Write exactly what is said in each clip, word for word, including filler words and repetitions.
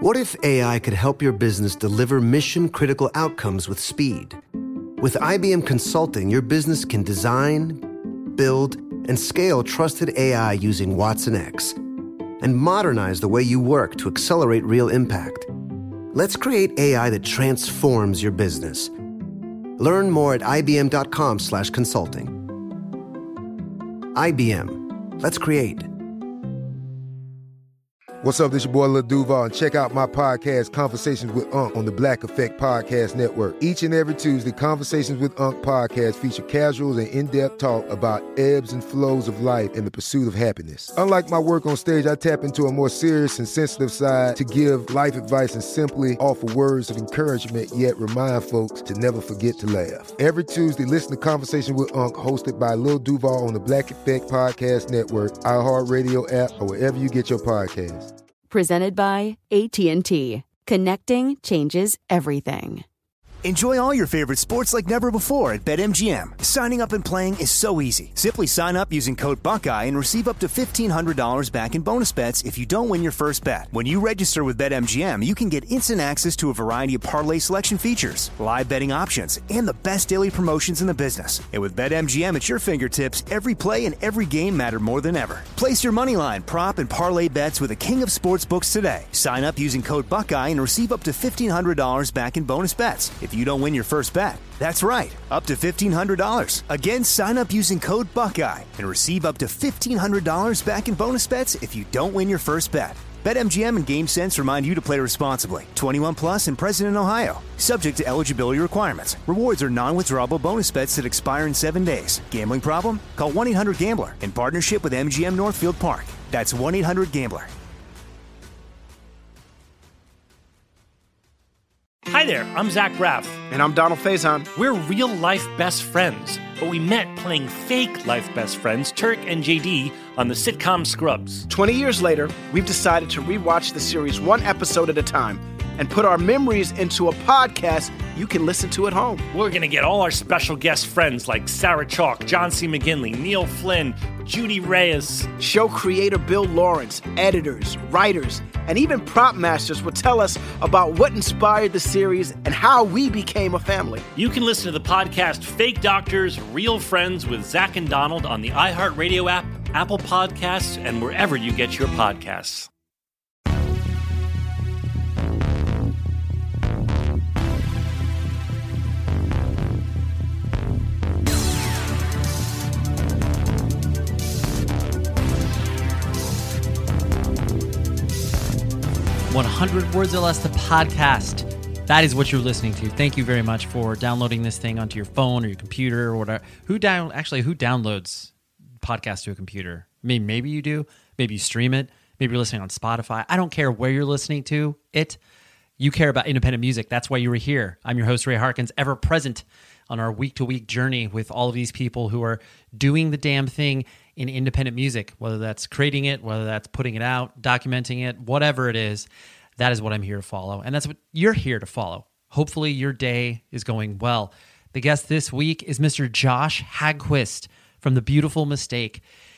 What if A I could help your business deliver mission-critical outcomes with speed? With I B M Consulting, your business can design, build, and scale trusted A I using Watson X and modernize the way you work to accelerate real impact. Let's create A I that transforms your business. Learn more at ibm.com slash consulting. I B M. Let's create. What's up, this your boy Lil Duval, and check out my podcast, Conversations with Unc, on the Black Effect Podcast Network. Each and every Tuesday, Conversations with Unc podcast feature casuals and in-depth talk about ebbs and flows of life and the pursuit of happiness. Unlike my work on stage, I tap into a more serious and sensitive side to give life advice and simply offer words of encouragement, yet remind folks to never forget to laugh. Every Tuesday, listen to Conversation with Unc, hosted by Lil Duval on the Black Effect Podcast Network, iHeartRadio app, or wherever you get your podcasts. Presented by A T and T. Connecting changes everything. Enjoy all your favorite sports like never before at BetMGM. Signing up and playing is so easy. Simply sign up using code Buckeye and receive up to fifteen hundred dollars back in bonus bets if you don't win your first bet. When you register with BetMGM, you can get instant access to a variety of parlay selection features, live betting options, and the best daily promotions in the business. And with BetMGM at your fingertips, every play and every game matter more than ever. Place your moneyline, prop, and parlay bets with the king of sportsbooks today. Sign up using code Buckeye and receive up to fifteen hundred dollars back in bonus bets if you don't win your first bet. That's right, up to fifteen hundred dollars. Again, sign up using code Buckeye and receive up to fifteen hundred dollars back in bonus bets if you don't win your first bet. BetMGM and GameSense remind you to play responsibly. twenty-one plus and present in Ohio. Subject to eligibility requirements. Rewards are non-withdrawable bonus bets that expire in seven days. Gambling problem? Call one eight hundred gambler in partnership with M G M Northfield Park. That's one eight hundred gambler. Hi there, I'm Zach Braff. And I'm Donald Faison. We're real-life best friends, but we met playing fake life best friends, Turk and J D, on the sitcom Scrubs. twenty years later, we've decided to rewatch the series one episode at a time and put our memories into a podcast you can listen to at home. We're going to get all our special guest friends like Sarah Chalk, John C. McGinley, Neil Flynn, Judy Reyes. Show creator Bill Lawrence, editors, writers, and even prop masters will tell us about what inspired the series and how we became a family. You can listen to the podcast Fake Doctors, Real Friends with Zach and Donald on the iHeartRadio app, Apple Podcasts, and wherever you get your podcasts. one hundred Words or Less, the podcast. That is what you're listening to. Thank you very much for downloading this thing onto your phone or your computer or whatever. Who down? Actually, who downloads podcasts to a computer? I mean, maybe you do. Maybe you stream it. Maybe you're listening on Spotify. I don't care where you're listening to it. You care about independent music. That's why you were here. I'm your host, Ray Harkins, ever present on our week-to-week journey with all of these people who are doing the damn thing in independent music, whether that's creating it, whether that's putting it out, documenting it, whatever it is. That is what I'm here to follow, and that's what you're here to follow. Hopefully your day is going well. The guest this week is Mister Josh Hagquist from The Beautiful Mistake.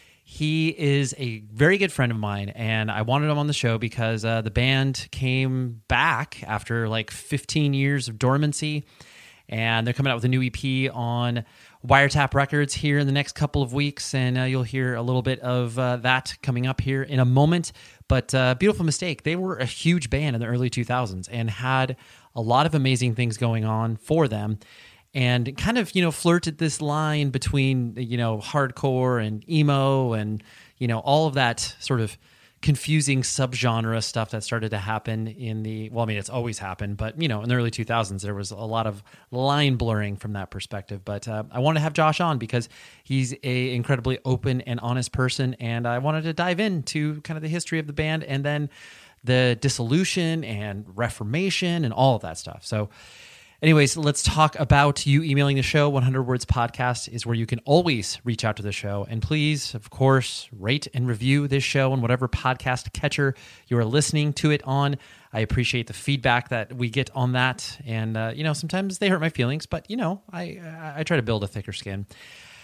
He is a very good friend of mine, and I wanted him on the show because uh, the band came back after like fifteen years of dormancy, and they're coming out with a new E P on Wiretap Records here in the next couple of weeks, and uh, you'll hear a little bit of uh, that coming up here in a moment. But uh, Beautiful Mistake, they were a huge band in the early two thousands and had a lot of amazing things going on for them, and kind of, you know, flirted this line between, you know, hardcore and emo and, you know, all of that sort of confusing subgenre stuff that started to happen in the, well, I mean, it's always happened, but, you know, in the early two thousands, there was a lot of line blurring from that perspective. But uh, I wanted to have Josh on because he's a incredibly open and honest person, and I wanted to dive into kind of the history of the band and then the dissolution and reformation and all of that stuff. So anyways, let's talk about you emailing the show. one hundred Words Podcast is where you can always reach out to the show. And please, of course, rate and review this show on whatever podcast catcher you are listening to it on. I appreciate the feedback that we get on that. And, uh, you know, sometimes they hurt my feelings, but, you know, I, I, I try to build a thicker skin.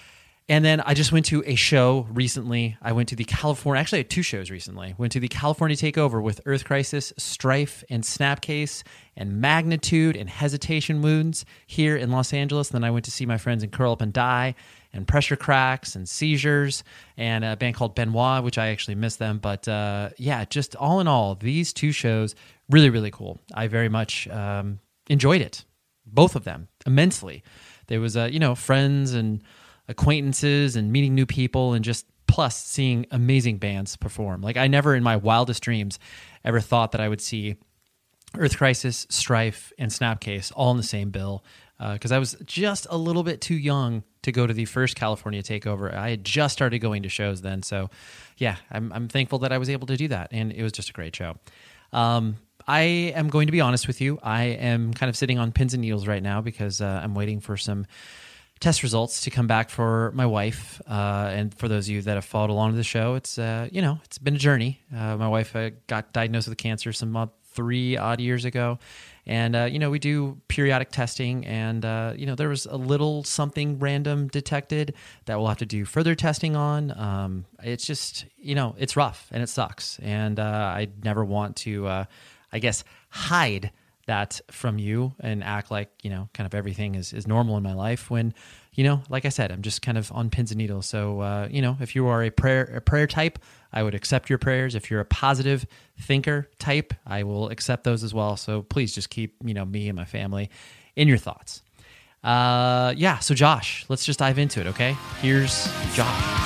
And then I just went to a show recently. I went to the California, actually I had two shows recently. Went to the California Takeover with Earth Crisis, Strife, and Snapcase, and Magnitude, and Hesitation Wounds here in Los Angeles. Then I went to see my friends in Curl Up and Die, and Pressure Cracks, and Seizures, and a band called Benoit, which I actually missed them. But uh, yeah, just all in all, these two shows, really, really cool. I very much um, enjoyed it, both of them, immensely. There was, uh, you know, friends and acquaintances and meeting new people, and just plus seeing amazing bands perform. Like I never in my wildest dreams ever thought that I would see Earth Crisis, Strife, and Snapcase all in the same bill, because uh, I was just a little bit too young to go to the first California Takeover. I had just started going to shows then, so yeah, I'm, I'm thankful that I was able to do that, and it was just a great show. Um, I am going to be honest with you. I am kind of sitting on pins and needles right now because uh, I'm waiting for some test results to come back for my wife. Uh, and for those of you that have followed along to the show, it's, uh, you know, it's been a journey. Uh, my wife uh, got diagnosed with cancer some uh, three odd years ago. And, uh, you know, we do periodic testing, and, uh, you know, there was a little something random detected that we'll have to do further testing on. Um, it's just, you know, it's rough and it sucks. And uh, I never want to, uh, I guess, hide that from you and act like, you know, kind of everything is, is normal in my life when, you know, like I said, I'm just kind of on pins and needles. So, uh, you know, if you are a prayer, a prayer type, I would accept your prayers. If you're a positive thinker type, I will accept those as well. So please just keep, you know, me and my family in your thoughts. Uh, yeah. So Josh, let's just dive into it. Okay. Here's Josh.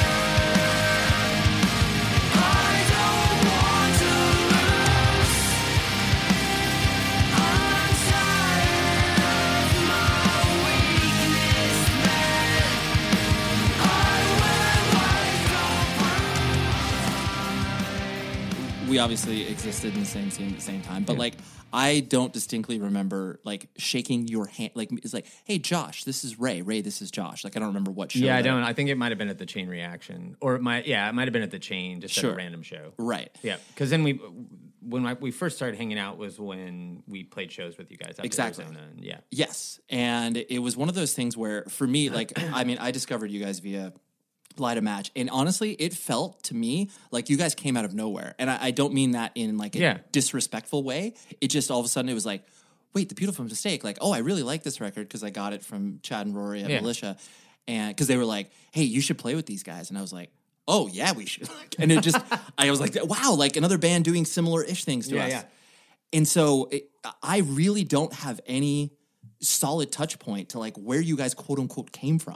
We obviously existed in the same scene at the same time, but yeah. like I don't distinctly remember like shaking your hand. Like it's like, hey, Josh, this is Ray. Ray, this is Josh. Like I don't remember what show. Yeah, I that. don't. I think it might have been at the Chain Reaction, or it might. Yeah, it might have been at the Chain, just sure. at a random show. Right. Yeah, because then we, when I, we first started hanging out was when we played shows with you guys. Exactly. And then, yeah. Yes, and it was one of those things where for me, like, I mean, I discovered you guys via Light a Match, and honestly it felt to me like you guys came out of nowhere, and I, I don't mean that in like a yeah. disrespectful way. It just all of a sudden it was like, wait, The Beautiful Mistake, like, oh, I really like this record because I got it from Chad and Rory at yeah. Militia, and because they were like, hey, you should play with these guys, and I was like, oh yeah, we should. And it just I was like, wow, like another band doing similar ish things to yeah, us. yeah. And so it, I really don't have any solid touch point to like where you guys quote unquote came from.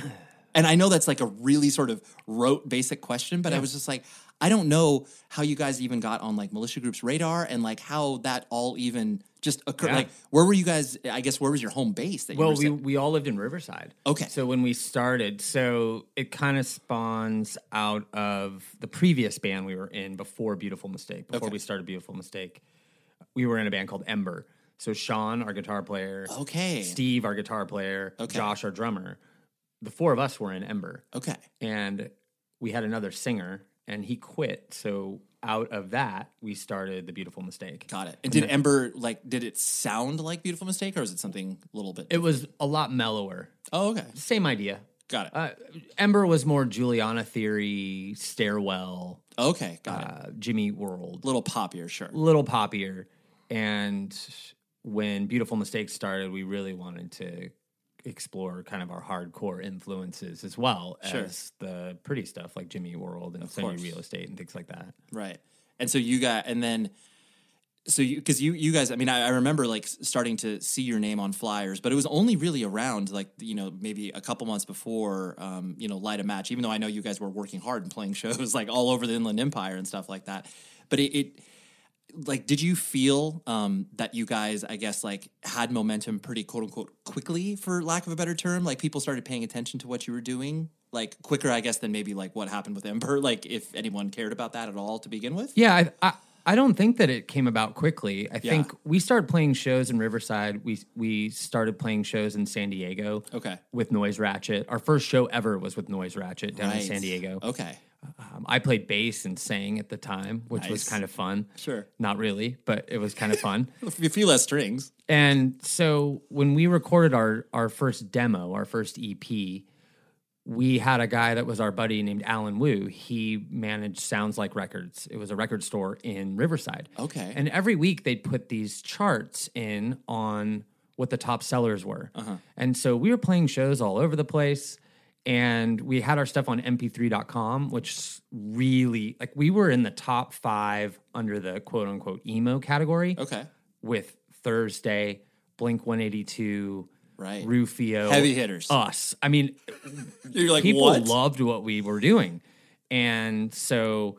And I know that's like a really sort of rote basic question, but yeah. I was just like, I don't know how you guys even got on like Militia Group's radar and like how that all even just occurred. Yeah. Like, where were you guys? I guess where was your home base? That you well, were we saying? we all lived in Riverside. Okay, so when we started, so it kind of spawns out of the previous band we were in before Beautiful Mistake. Before okay. we started Beautiful Mistake, we were in a band called Ember. So Sean, our guitar player, okay, Steve, our guitar player, okay. Josh, our drummer. The four of us were in Ember. Okay. And we had another singer, and he quit. So out of that, we started The Beautiful Mistake. Got it. And, and did then, Ember, like, did it sound like Beautiful Mistake, or is it something a little bit different? It was a lot mellower. Oh, okay. Same idea. Got it. Uh, Ember was more Juliana Theory, Stairwell. Okay, got uh, it. Jimmy World. Little poppier, sure. Little poppier. And when Beautiful Mistake started, we really wanted to explore kind of our hardcore influences as well sure. as the pretty stuff like Jimmy World and Sony Real Estate and things like that. Right. And so you got, and then, so you, cause you, you guys, I mean, I, I remember like starting to see your name on flyers, but it was only really around like, you know, maybe a couple months before, um, you know, Light a Match, even though I know you guys were working hard and playing shows like all over the Inland Empire and stuff like that. But it, it like, did you feel um, that you guys, I guess, like had momentum pretty quote unquote quickly, for lack of a better term? Like people started paying attention to what you were doing, like quicker, I guess, than maybe like what happened with Ember. Like if anyone cared about that at all to begin with. Yeah, I I, I don't think that it came about quickly. I yeah. think we started playing shows in Riverside. We we started playing shows in San Diego. Okay. With Noise Ratchet. Our first show ever was with Noise Ratchet down right. in San Diego. Okay. Um, I played bass and sang at the time, which nice. was kind of fun. Sure. Not really, but it was kind of fun. A few less strings. And so when we recorded our, our first demo, our first E P, we had a guy that was our buddy named Alan Wu. He managed Sounds Like Records. It was a record store in Riverside. Okay. And every week they'd put these charts in on what the top sellers were. Uh-huh. And so we were playing shows all over the place, and we had our stuff on M P three dot com, which really, like, we were in the top five under the quote unquote emo category. Okay. With Thursday, Blink one eighty-two, right, Rufio, heavy hitters, us. I mean, you're like, people what? loved what we were doing, and so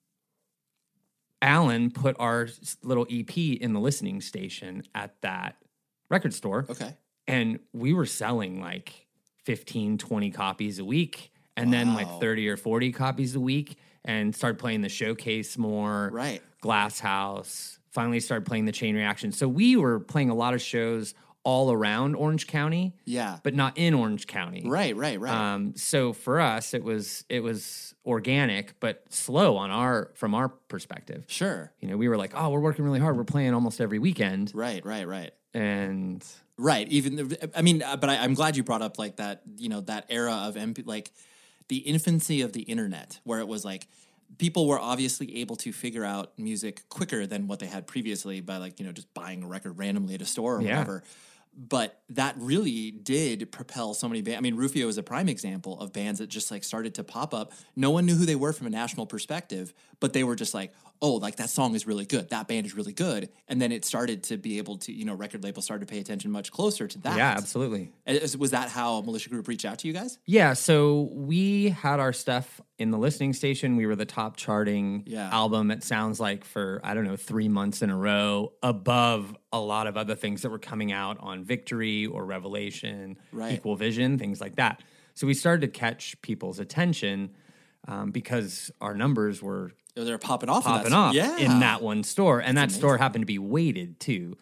Alan put our little E P in the listening station at that record store. Okay, and we were selling like fifteen, twenty copies a week, and wow. then like thirty or forty copies a week, and started playing the Showcase more. Right, Glass House. Finally started playing the Chain Reaction. So we were playing a lot of shows all around Orange County, yeah, but not in Orange County. Right, right, right. Um, so for us, it was it was organic, but slow on our from our perspective. Sure, you know, we were like, oh, we're working really hard. We're playing almost every weekend. Right, right, right. And right, even the, I mean, but I, I'm glad you brought up like that. You know, that era of M P, like the infancy of the internet, where it was like, people were obviously able to figure out music quicker than what they had previously by, like, you know, just buying a record randomly at a store or yeah. whatever. But that really did propel so many bands. I mean, Rufio is a prime example of bands that just like started to pop up. No one knew who they were from a national perspective, but they were just like, oh, like that song is really good. That band is really good. And then it started to be able to, you know, record labels started to pay attention much closer to that. Yeah, absolutely. Was that how Militia Group reached out to you guys? Yeah, so we had our stuff in the listening station. We were the top charting yeah. album, it sounds like, for, I don't know, three months in a row, above a lot of other things that were coming out on Victory or Revelation, right. Equal Vision, things like that. So we started to catch people's attention um, because our numbers were they're popping off, popping of off yeah. in that one store, and That's that amazing. store happened to be weighted too.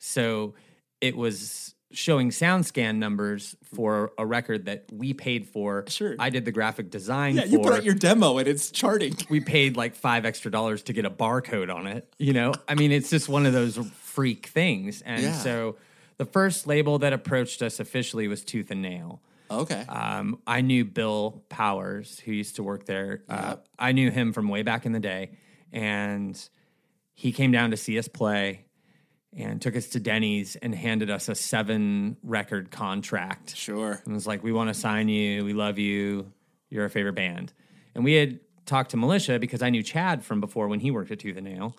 So it was showing SoundScan numbers for a record that we paid for. Sure, I did the graphic design. Yeah, for. you put out your demo and it's charting. We paid like five extra dollars to get a barcode on it. You know, I mean, it's just one of those freak things. And yeah. so the first label that approached us officially was Tooth and Nail. Okay. Um, I knew Bill Powers, who used to work there. Yep. Uh, I knew him from way back in the day. And he came down to see us play and took us to Denny's and handed us a seven record contract. Sure. And was like, we want to sign you. We love you. You're our favorite band. And we had talked to Militia because I knew Chad from before when he worked at Tooth and Nail.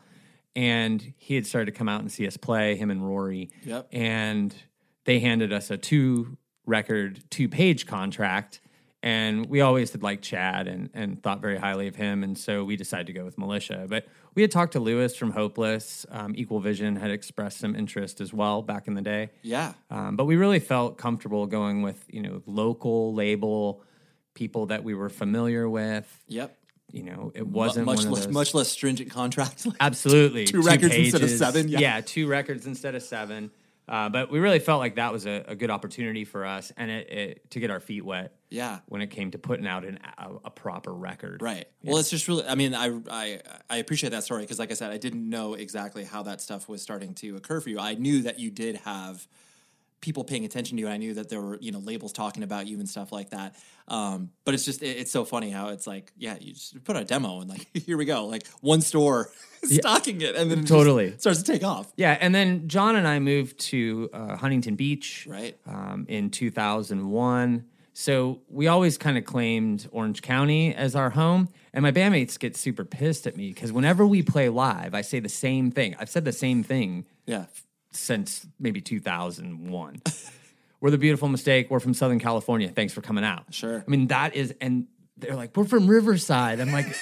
And he had started to come out and see us play, him and Rory. Yep. And they handed us a two record, two page contract. And we always had liked Chad and, and thought very highly of him. And so we decided to go with Militia. But we had talked to Lewis from Hopeless. Um, Equal Vision had expressed some interest as well back in the day. Yeah. Um, but we really felt comfortable going with, you know, local label, people that we were familiar with. Yep. You know, it wasn't much one of less, those... much less stringent contract. Like Absolutely. Two, two two records pages. instead of seven. Yeah. yeah, two records instead of seven. Uh, but we really felt like that was a, a good opportunity for us and it, it, to get our feet wet. Yeah. When it came to putting out an, a, a proper record. Right. Yeah. Well, it's just really, I mean, I I, I appreciate that story because, like I said, I didn't know exactly how that stuff was starting to occur for you. I knew that you did have people paying attention to you. I knew that there were, you know, labels talking about you and stuff like that. Um, but it's just, it, it's so funny how it's like, yeah, you just put out a demo and like, here we go. Like one store Yeah. stocking it and then it Totally. just starts to take off. Yeah. And then John and I moved to uh, Huntington Beach right. um, in two thousand one. So we always kind of claimed Orange County as our home. And my bandmates get super pissed at me because whenever we play live, I say the same thing. I've said the same thing yeah. since maybe two thousand one. We're the Beautiful Mistake. We're from Southern California. Thanks for coming out. Sure. I mean, that is, and they're like, we're from Riverside. I'm like,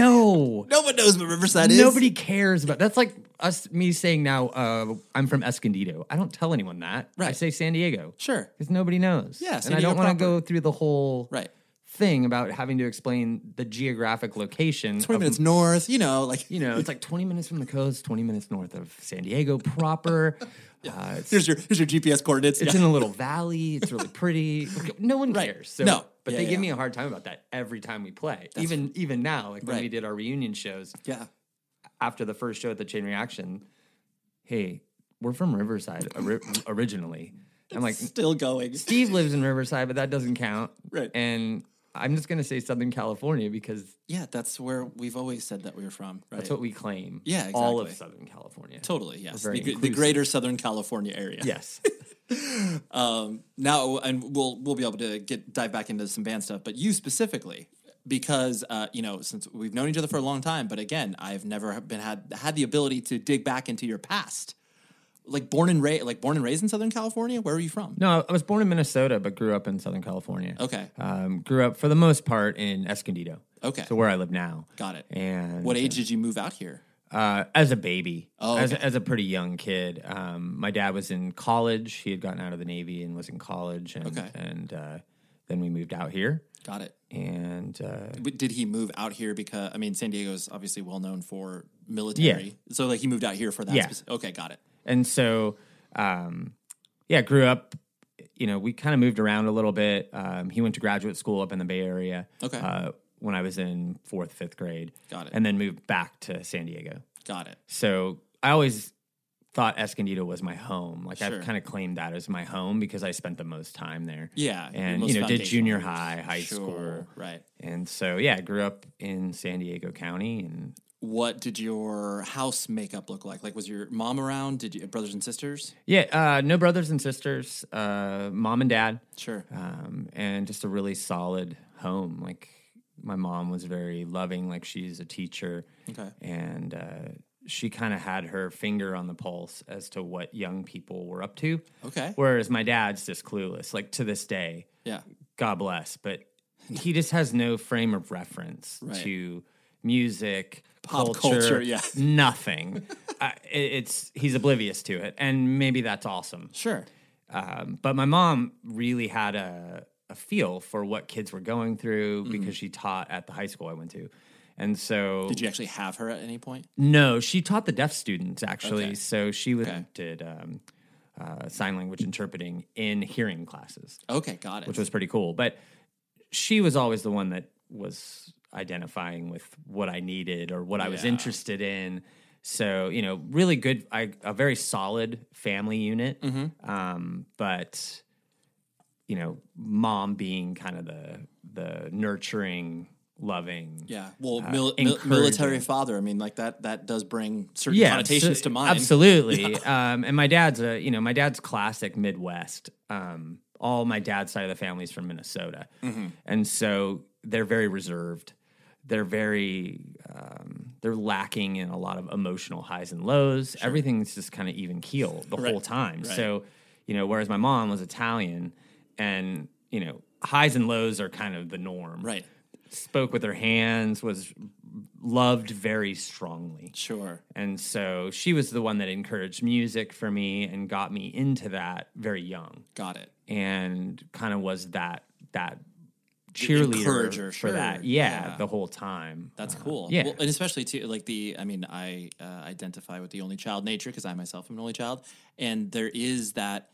no. No one knows what Riverside is. Nobody cares about, that's like us, me saying now, uh, I'm from Escondido. I don't tell anyone that. Right. I say San Diego. Sure. Because nobody knows. Yeah, San and I Diego don't want to proper. go through the whole Right. thing about having to explain the geographic location. twenty of- minutes north, you know, like, You know, it's like twenty minutes from the coast, twenty minutes north of San Diego proper. Uh, it's, here's your, here's your G P S coordinates. it's yeah. in a little valley. It's really pretty. No one Right. cares. So, No. But Yeah, they yeah. give me a hard time about that every time we play. even even now, like when Right. we did our reunion shows, Yeah. after the first show at the Chain Reaction, hey, we're from Riverside ori- originally. I'm like, still going. Steve lives in Riverside, but that doesn't count. Right. And I'm just going to say Southern California because yeah, that's where we've always said that we were from. Right? That's what we claim. Yeah, exactly. All of Southern California. Totally, yes. We're very The, the inclusive. greater Southern California area. Yes. um, now, and we'll we'll be able to get dive back into some band stuff, but you specifically, because uh, you know, since we've known each other for a long time, but again, I've never been had had the ability to dig back into your past. Like born and raised, like born and raised in Southern California. Where are you from? No, I was born in Minnesota, but grew up in Southern California. Okay. Um, grew up for the most part in Escondido. Okay. So where I live now. Got it. And what age did you move out here? Uh, as a baby. Oh, as, okay. as a pretty young kid. Um, my dad was in college. He had gotten out of the Navy and was in college. And, Okay. And uh, then we moved out here. Got it. And uh, W- Did he move out here because, I mean, San Diego's obviously well known for military. Yeah. So, like, he moved out here for that. Yeah. Speci- okay, got it. And so, um, yeah, grew up, you know, we kind of moved around a little bit. Um, he went to graduate school up in the Bay Area. Okay. Uh, when I was in fourth, fifth grade. Got it. And then moved back to San Diego. Got it. So I always thought Escondido was my home. Like Sure. I've kind of claimed that as my home because I spent the most time there. Yeah. And, most you know, did foundational junior years. high, high Sure, school. Right. And so, yeah, I grew up in San Diego County. And What did your house makeup look like? Like, was your mom around? Did you have brothers and sisters? yeah, uh, no brothers and sisters, uh, mom and dad. Sure. Um, and just a really solid home. Like my mom was very loving, like she's a teacher. Okay. And uh, she kind of had her finger on the pulse as to what young people were up to. Okay. Whereas my dad's just clueless, like to this day. Yeah. God bless. But he just has no frame of reference Right. to music, Pop culture, culture, yeah. nothing. uh, it, it's he's oblivious to it, and maybe that's awesome. Sure. Um, but my mom really had a, a feel for what kids were going through Mm-hmm. because she taught at the high school I went to. And so Did you actually have her at any point? no, she taught the deaf students actually. Okay. So she was, Okay. did um, uh, sign language interpreting in hearing classes, Okay, got it. which was pretty cool. But she was always the one that was identifying with what I needed or what I was Yeah. interested in. So, you know, really good, I, a very solid family unit. Mm-hmm. Um, but, you know, mom being kind of the the nurturing, loving. Yeah. Well, uh, mil- mil- encouraging. military father. I mean, like that. That does bring certain Yeah, connotations so- to mind. Absolutely. Um, and my dad's a, you know, my dad's classic Midwest. Um, all my dad's side of the family is from Minnesota. Mm-hmm. And so they're very reserved. They're very, um, they're lacking in a lot of emotional highs and lows. Everything's just kind of even keel the Right. whole time. Right. So, you know, whereas my mom was Italian and, you know, highs and lows are kind of the norm. Right. Spoke with her hands, was loved very strongly. Sure. And so she was the one that encouraged music for me and got me into that very young. Got it. And kind of was that that cheerleader encourager, for sure. that. Yeah, Yeah. the whole time. That's Uh, cool. Yeah. Well, and especially too, like the, I mean, I uh, identify with the only child nature because I myself am an only child, and there is that,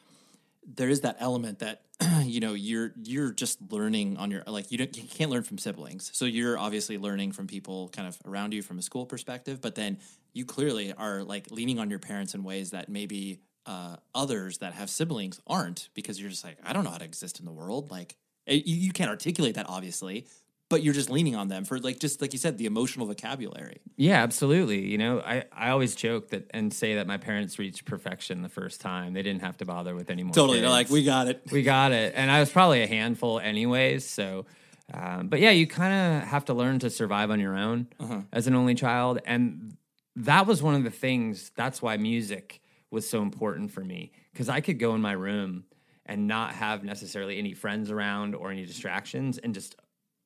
there is that element that you know you're you're just learning on your like you don't you can't learn from siblings, so you're obviously learning from people kind of around you from a school perspective, but then you clearly are like leaning on your parents in ways that maybe uh, others that have siblings aren't, because you're just like, I don't know how to exist in the world, like. You, you can't articulate that, obviously, but you're just leaning on them for, like, just like you said, the emotional vocabulary. Yeah, absolutely. You know, I, I always joke that and say that my parents reached perfection the first time. They didn't have to bother with any more Totally. kids. They're like, we got it. We got it. And I was probably a handful anyways. So, um, but yeah, you kind of have to learn to survive on your own Uh-huh. as an only child. And that was one of the things, that's why music was so important for me. Because I could go in my room and not have necessarily any friends around or any distractions and just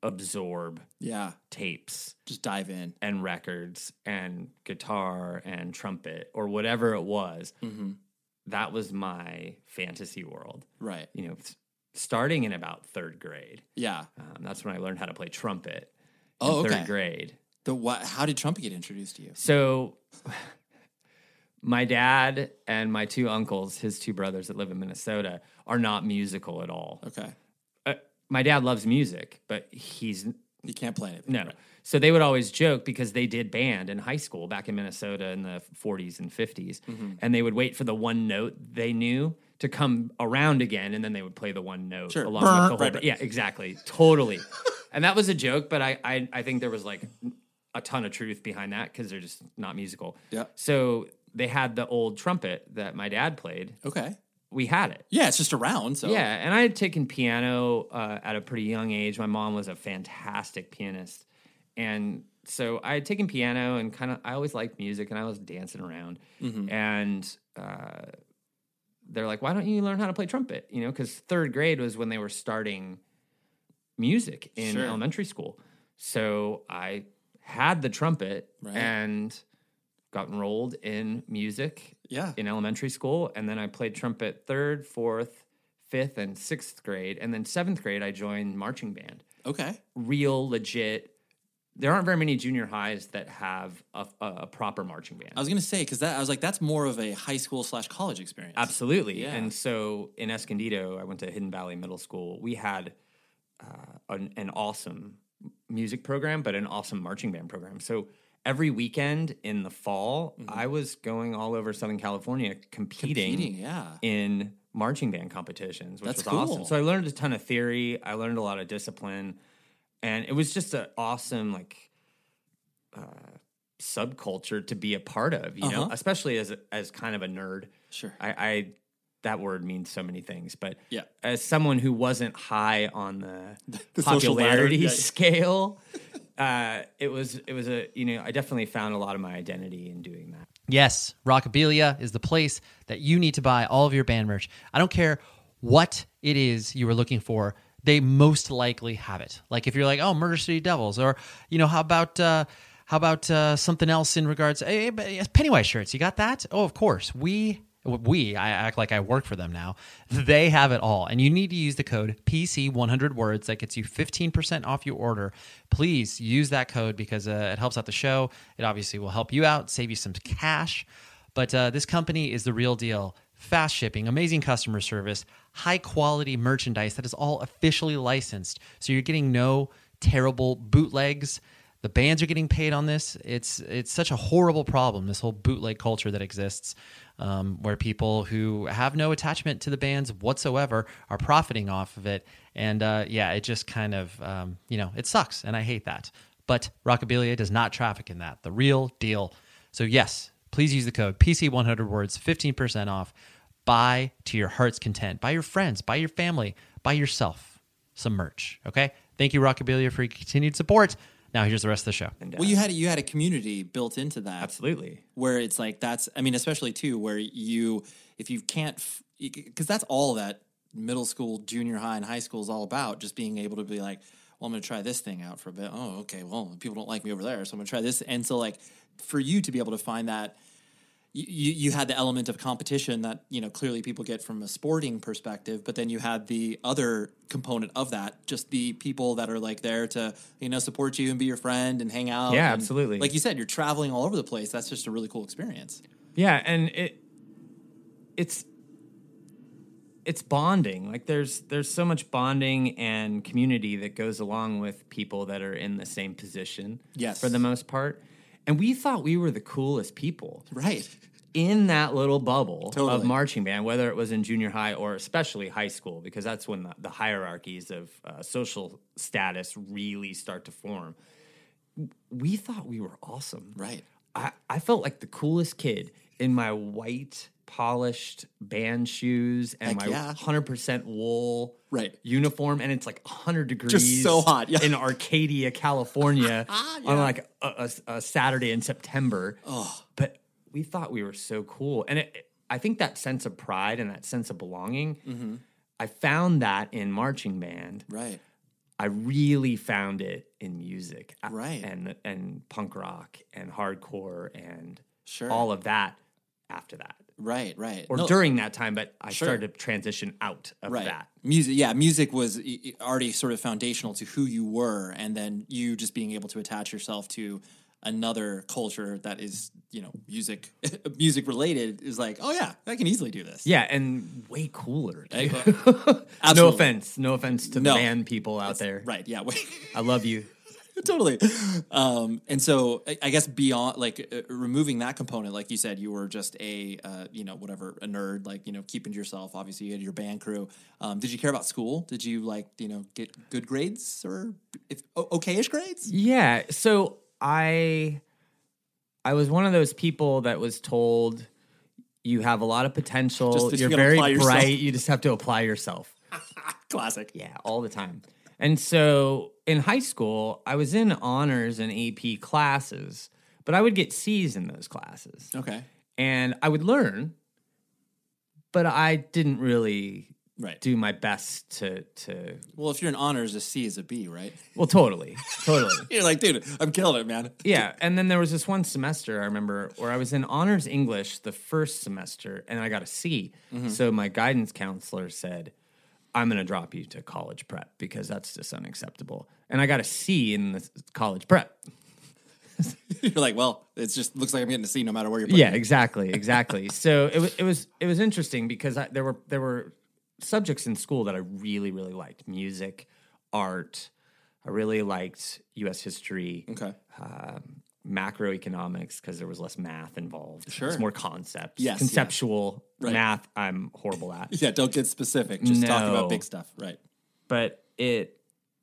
absorb Yeah. tapes Just dive in. and records and guitar and trumpet or whatever it was. Mm-hmm. That was my fantasy world. Right. You know, s- starting in about third grade. Yeah. Um, that's when I learned how to play trumpet in Oh, okay. third grade. The what? How did trumpet get introduced to you? So my dad and my two uncles, his two brothers that live in Minnesota, are not musical at all. Okay. Uh, my dad loves music, but he's You can't play anything. no. Right. So they would always joke because they did band in high school back in Minnesota in the forties and fifties. Mm-hmm. And they would wait for the one note they knew to come around again, and then they would play the one note Sure. along with the whole. Right, right. Yeah, exactly, totally. And that was a joke, but I, I, I think there was like a ton of truth behind that because they're just not musical. Yeah. So they had the old trumpet that my dad played. Okay. We had it. Yeah, it's just around. So Yeah, and I had taken piano uh, at a pretty young age. My mom was a fantastic pianist, and so I had taken piano and kind of I always liked music, and I was dancing around, Mm-hmm. and. Uh, They're like, why don't you learn how to play trumpet? You know, because third grade was when they were starting music in Sure. elementary school. So I had the trumpet Right. and got enrolled in music Yeah. in elementary school. And then I played trumpet third, fourth, fifth, and sixth grade. And then seventh grade, I joined marching band. Okay. Real, legit. There aren't very many junior highs that have a, a, a proper marching band. I was gonna say because that I was like that's more of a high school slash college experience. Absolutely. Yeah. And so in Escondido, I went to Hidden Valley Middle School. We had uh, an, an awesome music program, but an awesome marching band program. So every weekend in the fall, Mm-hmm. I was going all over Southern California competing, Competing, yeah. in marching band competitions, which That's was cool. awesome. So I learned a ton of theory. I learned a lot of discipline. And it was just an awesome, like, uh, subculture to be a part of, you know, Uh-huh. especially as a, as kind of a nerd. Sure. I, I that word means so many things, but Yeah. as someone who wasn't high on the, The social ladder, popularity yeah. scale, uh, it was it was a you know I definitely found a lot of my identity in doing that. Yes, Rockabilia is the place that you need to buy all of your band merch. I don't care what it is you were looking for. They most likely have it. Like if you're like, oh, Murder City Devils, or you know, how about uh, how about uh, something else in regards hey, Pennywise shirts? You got that? Oh, of course. We we I act like I work for them now. They have it all, and you need to use the code P C one hundred words. That gets you fifteen percent off your order. Please use that code because uh, it helps out the show. It obviously will help you out, save you some cash. But uh, this company is the real deal. Fast shipping, amazing customer service, high quality merchandise that is all officially licensed. So you're getting no terrible bootlegs. The bands are getting paid on this. It's it's such a horrible problem, this whole bootleg culture that exists, um, where people who have no attachment to the bands whatsoever are profiting off of it. And uh, yeah, it just kind of, um, you know, it sucks, and I hate that. But Rockabilia does not traffic in that. The real deal. So yes, please use the code P C one hundred words, fifteen percent off. Buy to your heart's content. Buy your friends, buy your family, buy yourself some merch, okay? Thank you, Rockabilia, for your continued support. Now here's the rest of the show. And, uh, Well, you had you had a community built into that. absolutely. Where it's like that's I mean especially too where you if you can't because that's all that middle school, junior high, and high school is all about, just being able to be like, well, I'm going to try this thing out for a bit. Oh, okay, well, people don't like me over there, so I'm going to try this. And so like for you to be able to find that you you had the element of competition that, you know, clearly people get from a sporting perspective, but then you had the other component of that, just the people that are like there to, you know, support you and be your friend and hang out. Yeah, And absolutely. like you said, you're traveling all over the place. That's just a really cool experience. Yeah, and it it's it's bonding. Like there's there's so much bonding and community that goes along with people that are in the same position. Yes. For the most part. And we thought we were the coolest people. Right. In that little bubble Totally. of marching band, whether it was in junior high or especially high school, because that's when the, the hierarchies of uh, social status really start to form. We thought we were awesome. Right. I, I felt like the coolest kid in my white polished band shoes and Heck my yeah. one hundred percent wool Right. uniform, and it's like one hundred degrees so hot, yeah. in Arcadia, California Yeah. on like a, a, a Saturday in September. Oh. But we thought we were so cool. And it, I think that sense of pride and that sense of belonging, Mm-hmm. I found that in marching band. Right. I really found it in music. Right. And and punk rock and hardcore and Sure. all of that after that. Right, right. Or No, during that time, but I Sure. started to transition out of right. that. Music, yeah, music was i- i- already sort of foundational to who you were, and then you just being able to attach yourself to another culture that is, you know, music music related is like, oh yeah, I can easily do this. Yeah, and way cooler. Too. Hey, no absolutely. offense. No offense to No. the band people out there. Right, yeah. wait. I love you. Totally. Um, and so I, I guess beyond like uh, removing that component, like you said, you were just a, uh, you know, whatever, a nerd, like, you know, keeping to yourself. Obviously you had your band crew. Um, did you care about school? Did you like, you know, get good grades or if okay-ish grades? Yeah. So I, I was one of those people that was told you have a lot of potential. Just, just You're you very bright. Yourself. You just have to apply yourself. Classic. Yeah. All the time. And so in high school, I was in honors and A P classes, but I would get C's in those classes. Okay. And I would learn, but I didn't really right. do my best to to. Well, if you're in honors, a C is a B, right? Well, totally, totally. You're like, dude, I'm killing it, man. Yeah, and then there was this one semester I remember where I was in honors English the first semester, and I got a C. Mm-hmm. So my guidance counselor said, I'm going to drop you to college prep because that's just unacceptable. And I got a C in the college prep. You're like, well, it just looks like I'm getting a C no matter where you're putting Yeah, me. exactly, exactly. So it was it was it was interesting because I, there were there were subjects in school that I really really liked: music, art. I really liked U S history. Okay. Um, macroeconomics because there was less math involved. Sure. It's more concepts. Yes, Conceptual yeah. Right. math I'm horrible at. Yeah, don't get specific. Just talk No. about big stuff. Right. But it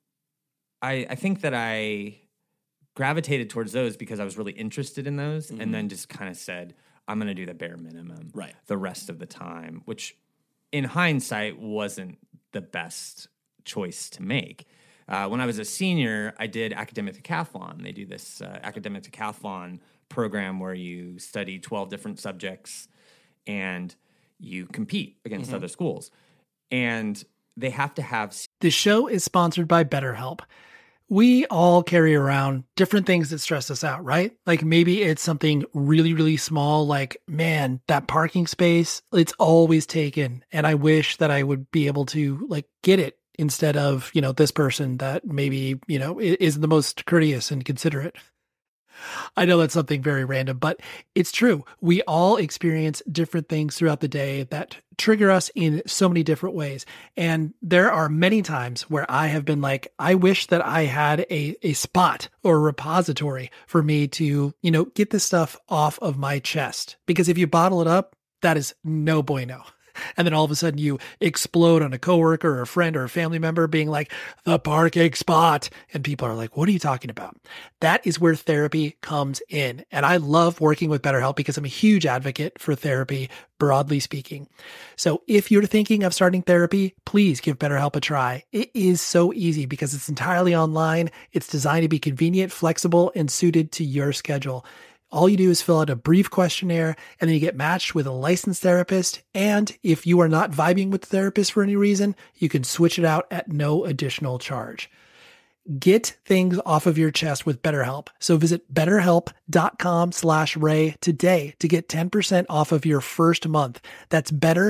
I I think that I gravitated towards those because I was really interested in those mm-hmm. and then just kind of said, I'm going to do the bare minimum right. the rest of the time, which in hindsight wasn't the best choice to make. Uh, when I was a senior, I did academic decathlon. They do this uh, academic decathlon program where you study twelve different subjects and you compete against mm-hmm. other schools. And they have to have... The show is sponsored by BetterHelp. We all carry around different things that stress us out, right? Like maybe it's something really, really small, like, man, that parking space, it's always taken. And I wish that I would be able to like get it instead of, you know, this person that maybe, you know, isn't the most courteous and considerate. I know that's something very random, but it's true. We all experience different things throughout the day that trigger us in so many different ways. And there are many times where I have been like, I wish that I had a, a spot or a repository for me to, you know, get this stuff off of my chest. Because if you bottle it up, that is no bueno. And then all of a sudden you explode on a coworker or a friend or a family member being like, the parking spot. And people are like, what are you talking about? That is where therapy comes in. And I love working with BetterHelp because I'm a huge advocate for therapy, broadly speaking. So if you're thinking of starting therapy, please give BetterHelp a try. It is so easy because it's entirely online. It's designed to be convenient, flexible, and suited to your schedule. All you do is fill out a brief questionnaire and then you get matched with a licensed therapist. And if you are not vibing with the therapist for any reason, you can switch it out at no additional charge. Get things off of your chest with BetterHelp. So visit betterhelp.com slash Ray today to get ten percent off of your first month. That's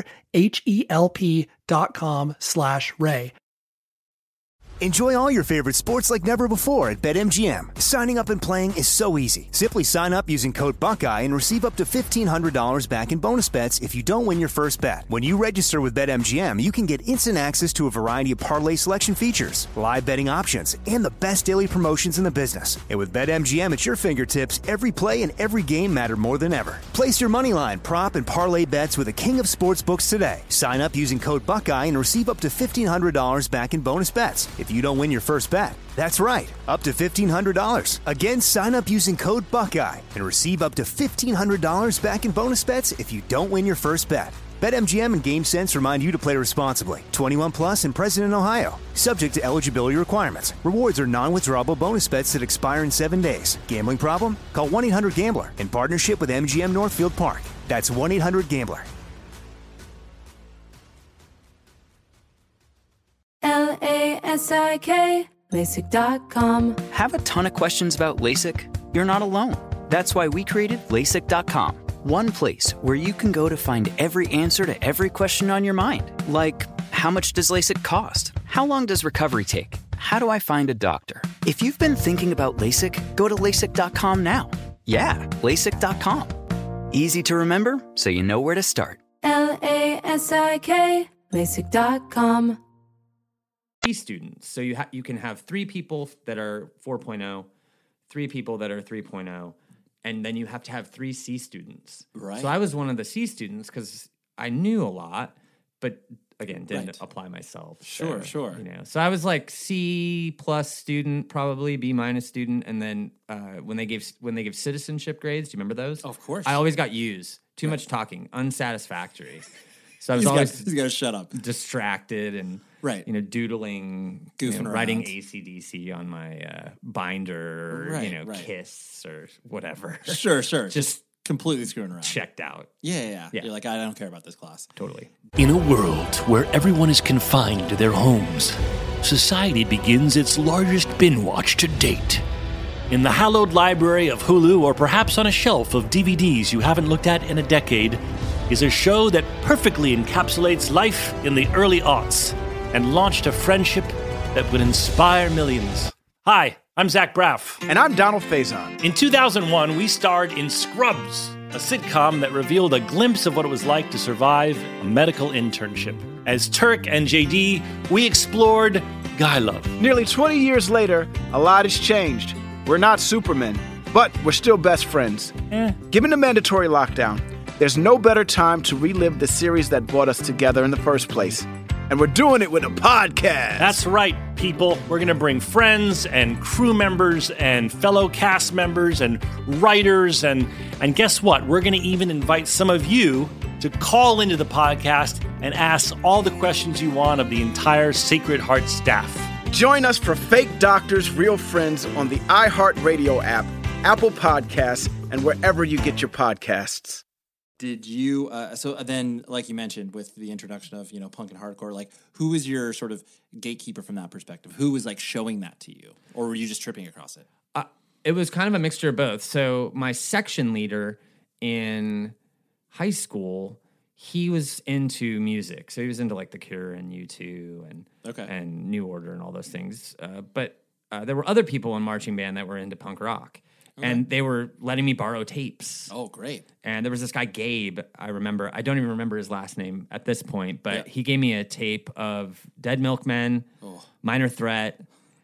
betterhelp.com slash Ray. Enjoy all your favorite sports like never before at BetMGM. Signing up and playing is so easy. Simply sign up using code Buckeye and receive up to fifteen hundred dollars back in bonus bets if you don't win your first bet. When you register with BetMGM, you can get instant access to a variety of parlay selection features, live betting options, and the best daily promotions in the business. And with BetMGM at your fingertips, every play and every game matter more than ever. Place your moneyline, prop, and parlay bets with the king of sportsbooks today. Sign up using code Buckeye and receive up to fifteen hundred dollars back in bonus bets if you don't win your first bet. That's right, up to fifteen hundred dollars. Again, sign up using code Buckeye and receive up to fifteen hundred dollars back in bonus bets if you don't win your first bet. BetMGM and GameSense remind you to play responsibly. twenty-one plus and present in Ohio. Subject to eligibility requirements. Rewards are non-withdrawable bonus bets that expire in seven days. Gambling problem? Call one eight hundred gambler in partnership with M G M Northfield Park. That's one eight hundred gambler. L A S I K, LASIK dot com. Have a ton of questions about LASIK? You're not alone. That's why we created LASIK dot com. One place where you can go to find every answer to every question on your mind. Like, how much does LASIK cost? How long does recovery take? How do I find a doctor? If you've been thinking about LASIK, go to LASIK dot com now. Yeah, LASIK dot com. Easy to remember, so you know where to start. L A S I K, LASIK dot com. C students. So you ha- you can have three people that are four point oh, three people that are three point oh, and then you have to have three C students. Right. So I was one of the C students because I knew a lot, but again, didn't Right. apply myself. Sure, So, sure. You know, so I was like C plus student, probably B minus student, and then uh, when they gave when they give citizenship grades, do you remember those? Of course. I always got U's. Too much talking, unsatisfactory. So I was He's always got, he's got to shut up. distracted and Right. you know, doodling, Goofing you know, writing around. A C D C on my uh, binder, or, Right, you know, right. Kiss or whatever. Sure, sure. Just completely screwing around. checked out. Yeah, yeah, yeah. Yeah. You're like, I don't care about this class. Totally. In a world where everyone is confined to their homes, society begins its largest binge watch to date. In the hallowed library of Hulu, or perhaps on a shelf of D V Ds you haven't looked at in a decade, is a show that perfectly encapsulates life in the early aughts and launched a friendship that would inspire millions. Hi, I'm Zach Braff. And I'm Donald Faison. In two thousand one, we starred in Scrubs, a sitcom that revealed a glimpse of what it was like to survive a medical internship. As Turk and J D, we explored guy love. Nearly twenty years later, a lot has changed. We're not Supermen, but we're still best friends. Eh. Given the mandatory lockdown, there's no better time to relive the series that brought us together in the first place. And we're doing it with a podcast. That's right, people. We're going to bring friends and crew members and fellow cast members and writers. And, and guess what? We're going to even invite some of you to call into the podcast and ask all the questions you want of the entire Sacred Heart staff. Join us for Fake Doctors, Real Friends on the iHeartRadio app, Apple Podcasts, and wherever you get your podcasts. Did you, uh, so then, like you mentioned, with the introduction of, you know, punk and hardcore, like, who was your sort of gatekeeper from that perspective? Who was, like, showing that to you? Or were you just tripping across it? Uh, it was kind of a mixture of both. So my section leader in high school, he was into music. So he was into, like, The Cure and U two and, Okay. and New Order and all those things. Uh, but uh, there were other people in marching band that were into punk rock. Okay. And they were letting me borrow tapes. Oh, great. And there was this guy, Gabe, I remember. I don't even remember his last name at this point, but Yeah. he gave me a tape of Dead Milkmen, Oh. Minor Threat,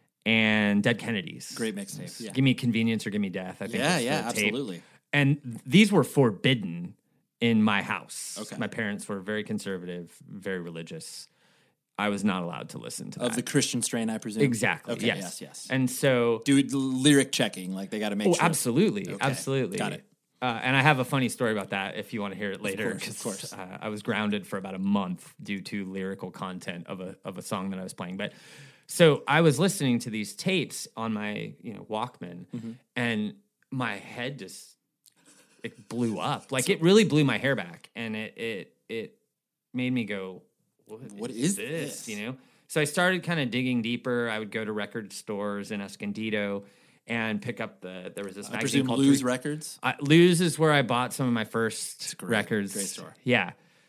and Dead Kennedys. Great mixtape. Yeah. Give Me Convenience or Give Me Death, I think. Yeah, was the yeah, tape. absolutely. And these were forbidden in my house. Okay. My parents were very conservative, very religious. I was not allowed to listen to Of that. the Christian strain, I presume? Exactly. Okay, yes. yes, yes. And so Do lyric checking, like they got to make Oh, sure. absolutely, Okay, absolutely. got it. Uh, and I have a funny story about that if you want to hear it later. course, of 'cause, course. Uh, I was grounded for about a month due to lyrical content of a of a song that I was playing. But so I was listening to these tapes on my you know Walkman, Mm-hmm. and my head just it blew up. Like it really blew my hair back, and it it it made me go, "What, What is, is this?" this? You know. So I started kind of digging deeper. I would go to record stores in Escondido and pick up the. There was this I magazine presume called Lose Three- Records? I, Lose is where I bought some of my first great- records. great store. Yeah.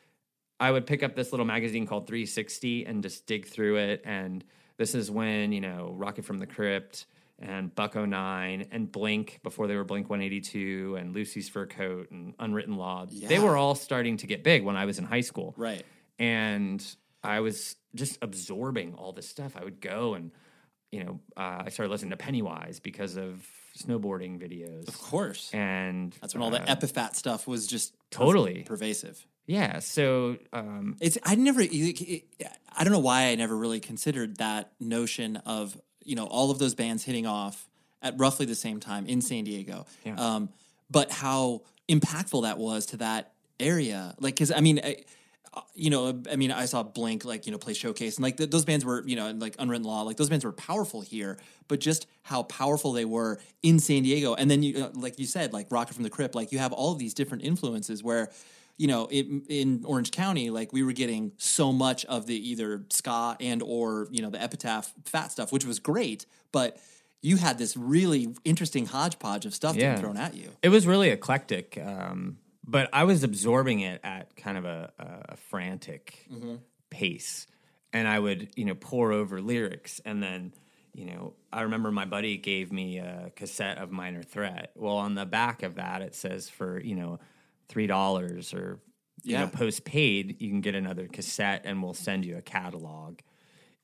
I would pick up this little magazine called three sixty and just dig through it. And this is when, you know, Rocket from the Crypt and Buck oh nine and Blink, before they were Blink one eighty-two, and Lucy's Fur Coat and Unwritten Law. They Yeah. were all starting to get big when I was in high school. Right. And I was just absorbing all this stuff. I would go and, you know, uh, I started listening to Pennywise because of snowboarding videos. Of course. And That's when all the uh, Epiphat stuff was just Totally. pervasive. Yeah, so um, It's I never it- it- I don't know why I never really considered that notion of, you know, all of those bands hitting off at roughly the same time in San Diego. Yeah. Um, but how impactful that was to that area. Like, cuz I mean I, you know, I mean, I saw Blink, like, you know, play Showcase, and like th- those bands were, you know, and like Unwritten Law, like those bands were powerful here, but just how powerful they were in San Diego. And then you, uh, like you said, like Rocket from the Crypt, like you have all of these different influences where, you know, in, in Orange County, like we were getting so much of the either ska and or, you know, the Epitaph Fat stuff, which was great, but you had this really interesting hodgepodge of stuff Yeah. being thrown at you. it was really eclectic. Um, but I was absorbing it at kind of a, a, a frantic Mm-hmm. pace. And I would, you know, pour over lyrics. And then, you know, I remember my buddy gave me a cassette of Minor Threat. Well, on the back of that, it says for, you know, three dollars or, you Yeah. know, postpaid, you can get another cassette and we'll send you a catalog.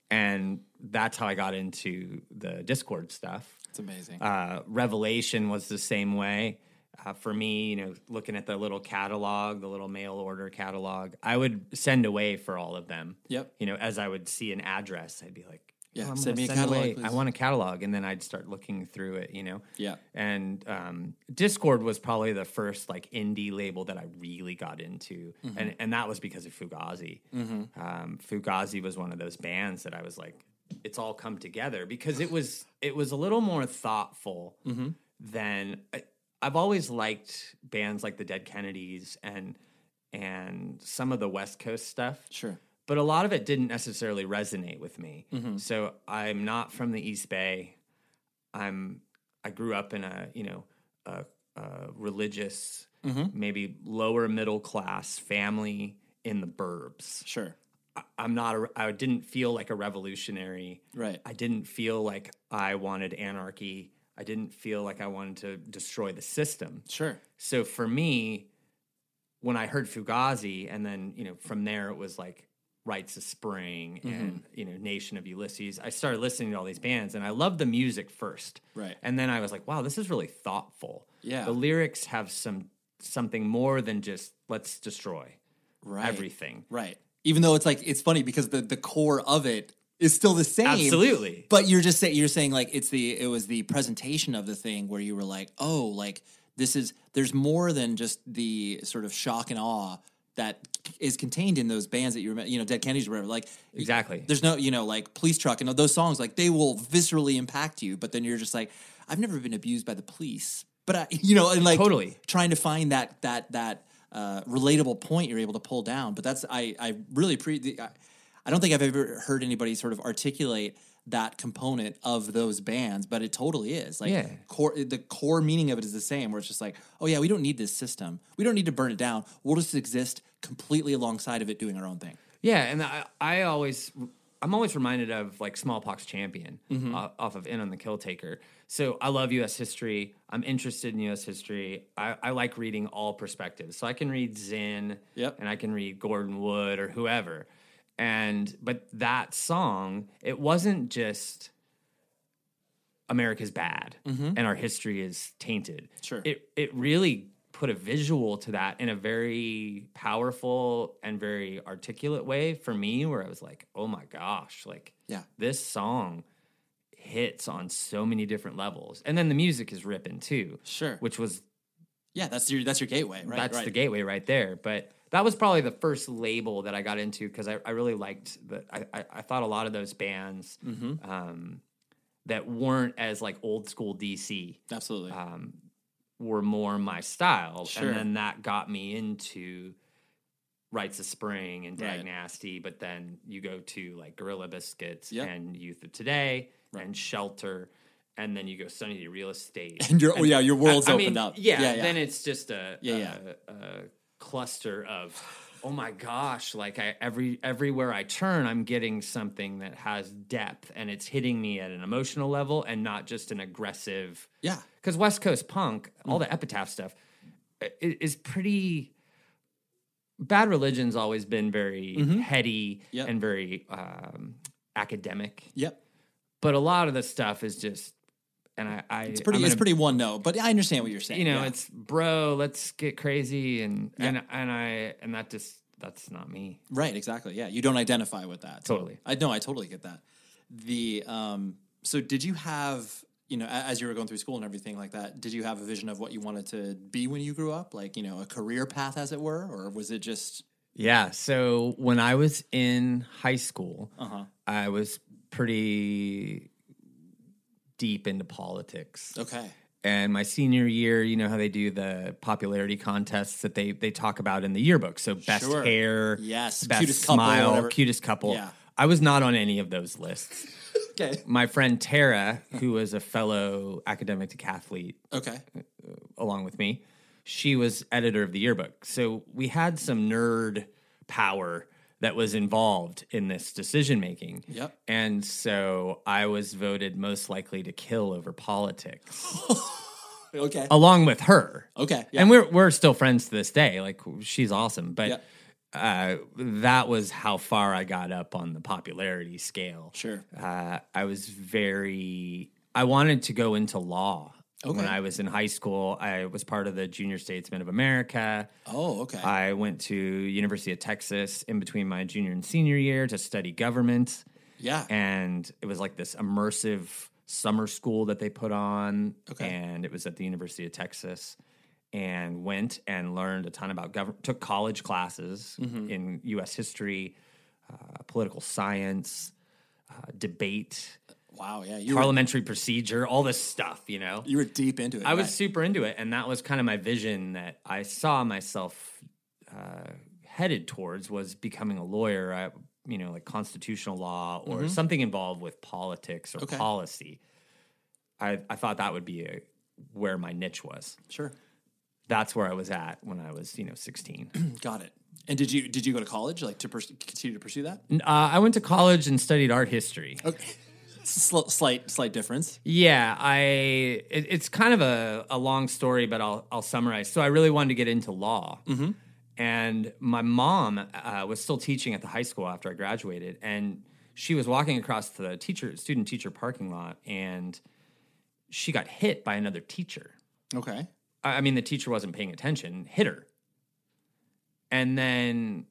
and that's how I got into the Discord stuff. It's amazing. Uh, Revelation was the same way. Uh, for me, you know, looking at the little catalog, the little mail order catalog, I would send away for all of them. Yep. You know, as I would see an address, I'd be like, Yeah, oh, I'm send gonna me a send catalog, away- please. I want a catalog, and then I'd start looking through it. You know. Yeah. And um, Discord was probably the first like indie label that I really got into, Mhm. and and that was because of Fugazi. Mhm. Um, Fugazi was one of those bands that I was like, it's all come together because it was it was a little more thoughtful Mhm. than I, I've always liked bands like the Dead Kennedys and and some of the West Coast stuff. Sure. But a lot of it didn't necessarily resonate with me. Mhm. So I'm not from the East Bay. I'm I grew up in a, you know, a, a religious, Mhm. maybe lower middle class family in the burbs. Sure. I, I'm not a, I didn't feel like a revolutionary. Right. I didn't feel like I wanted anarchy. I didn't feel like I wanted to destroy the system. Sure. So for me, when I heard Fugazi, and then, you know, from there it was like Rites of Spring and, you know, Nation of Ulysses, I started listening to all these bands, and I loved the music first. Right. And then I was like, wow, this is really thoughtful. Yeah. The lyrics have some something more than just let's destroy Right. everything. Right. Even though it's like, it's funny because the, the core of it is still the same. Absolutely. But you're just saying, you're saying like, it's the, it was the presentation of the thing where you were like, oh, like this is, there's more than just the sort of shock and awe that is contained in those bands that you remember, you know, Dead Kennedys or whatever. Like, exactly. There's no, you know, like Police Truck and those songs, like they will viscerally impact you. But then you're just like, I've never been abused by the police, but I, you know, and like totally trying to find that that that uh, relatable point you're able to pull down. But that's I I really pre. I, I don't think I've ever heard anybody sort of articulate that component of those bands, but it totally is. Like Yeah. core, the core meaning of it is the same, where it's just like, oh yeah, we don't need this system. We don't need to burn it down. We'll just exist completely alongside of it doing our own thing. Yeah, and I, I always, I'm always reminded of like Smallpox Champion Mhm. uh, off of In on the Kill Taker. So I love U S history. I'm interested in U S history. I, I like reading all perspectives. So I can read Zinn, Yep. and I can read Gordon Wood or whoever. And but that song, it wasn't just America's bad Mhm. and our history is tainted. Sure. It it really put a visual to that in a very powerful and very articulate way for me, where I was like, oh my gosh, like Yeah. this song hits on so many different levels. And then the music is ripping too. Sure. Which was Yeah, that's your that's your gateway, right? that's right. the gateway right there. But that was probably the first label that I got into because I, I really liked the I, I, I thought a lot of those bands Mhm. um, that weren't as like old school D C Absolutely. um, were more my style. Sure. And then that got me into Rites of Spring and Dag Right. Nasty, but then you go to like Gorilla Biscuits Yep. and Youth of Today and Shelter, and then you go Sunny Day Real Estate. And your- oh, yeah, your world's I- I opened mean, up. Yeah, Yeah, yeah. then it's just a, Yeah, a, yeah. a cluster of, oh my gosh, like I every everywhere I turn, I'm getting something that has depth and it's hitting me at an emotional level and not just an aggressive. Yeah. Because West Coast punk, all the Epitaph stuff, i- is pretty. Bad Religion's always been very Mhm. heady Yep. and very um, academic. Yep. But a lot of the stuff is just, and I, I It's pretty. I'm It's gonna- pretty one note, but I understand what you're saying. you know, yeah. it's bro, let's get crazy, and Yeah. and and I and that just that's not me. Right, exactly. Yeah, you don't identify with that. Totally. I know. I totally get that. The um. So, did you have, you know, a- as you were going through school and everything like that, did you have a vision of what you wanted to be when you grew up, like, you know, a career path, as it were, or was it just? Yeah. So when I was in high school, Uh-huh. I was pretty deep into politics. Okay. And my senior year, you know how they do the popularity contests that they they talk about in the yearbook. So best Sure. hair, Yes, best cutest couple, smile, whatever. cutest couple. Yeah. I was not on any of those lists. Okay. My friend Tara, who was a fellow academic decathlete, Okay. along with me, she was editor of the yearbook. So we had some nerd power that was involved in this decision making. Yep. And so I was voted most likely to kill over politics. Okay. Along with her. Okay. Yeah. And we're we're still friends to this day. Like she's awesome. But Yeah. uh, that was how far I got up on the popularity scale. Sure. Uh, I was very, I wanted to go into law. Okay. When I was in high school, I was part of the Junior Statesmen of America. Oh, okay. I went to University of Texas in between my junior and senior year to study government. Yeah. And it was like this immersive summer school that they put on. Okay. And it was at the University of Texas. And went and learned a ton about government, took college classes Mm-hmm. in U S history, uh, political science, uh, debate. Wow, yeah. You Parliamentary were, procedure, all this stuff, you know? You were deep into it. I was right? super into it. And that was kind of my vision that I saw myself uh, headed towards was becoming a lawyer, I, you know, like constitutional law or mm-hmm. something involved with politics or okay. policy. I, I thought that would be a, where my niche was. Sure. That's where I was at when I was, you know, sixteen. Got it. And did you did you go to college, like to pers- continue to pursue that? Uh, I went to college and studied art history. Okay. Sl- slight slight difference. Yeah, I it, it's kind of a, a long story, but I'll I'll summarize. So I really wanted to get into law, mm-hmm. and my mom uh, was still teaching at the high school after I graduated, and she was walking across the teacher student teacher parking lot, and she got hit by another teacher. Okay, I, I mean the teacher wasn't paying attention, hit her, and then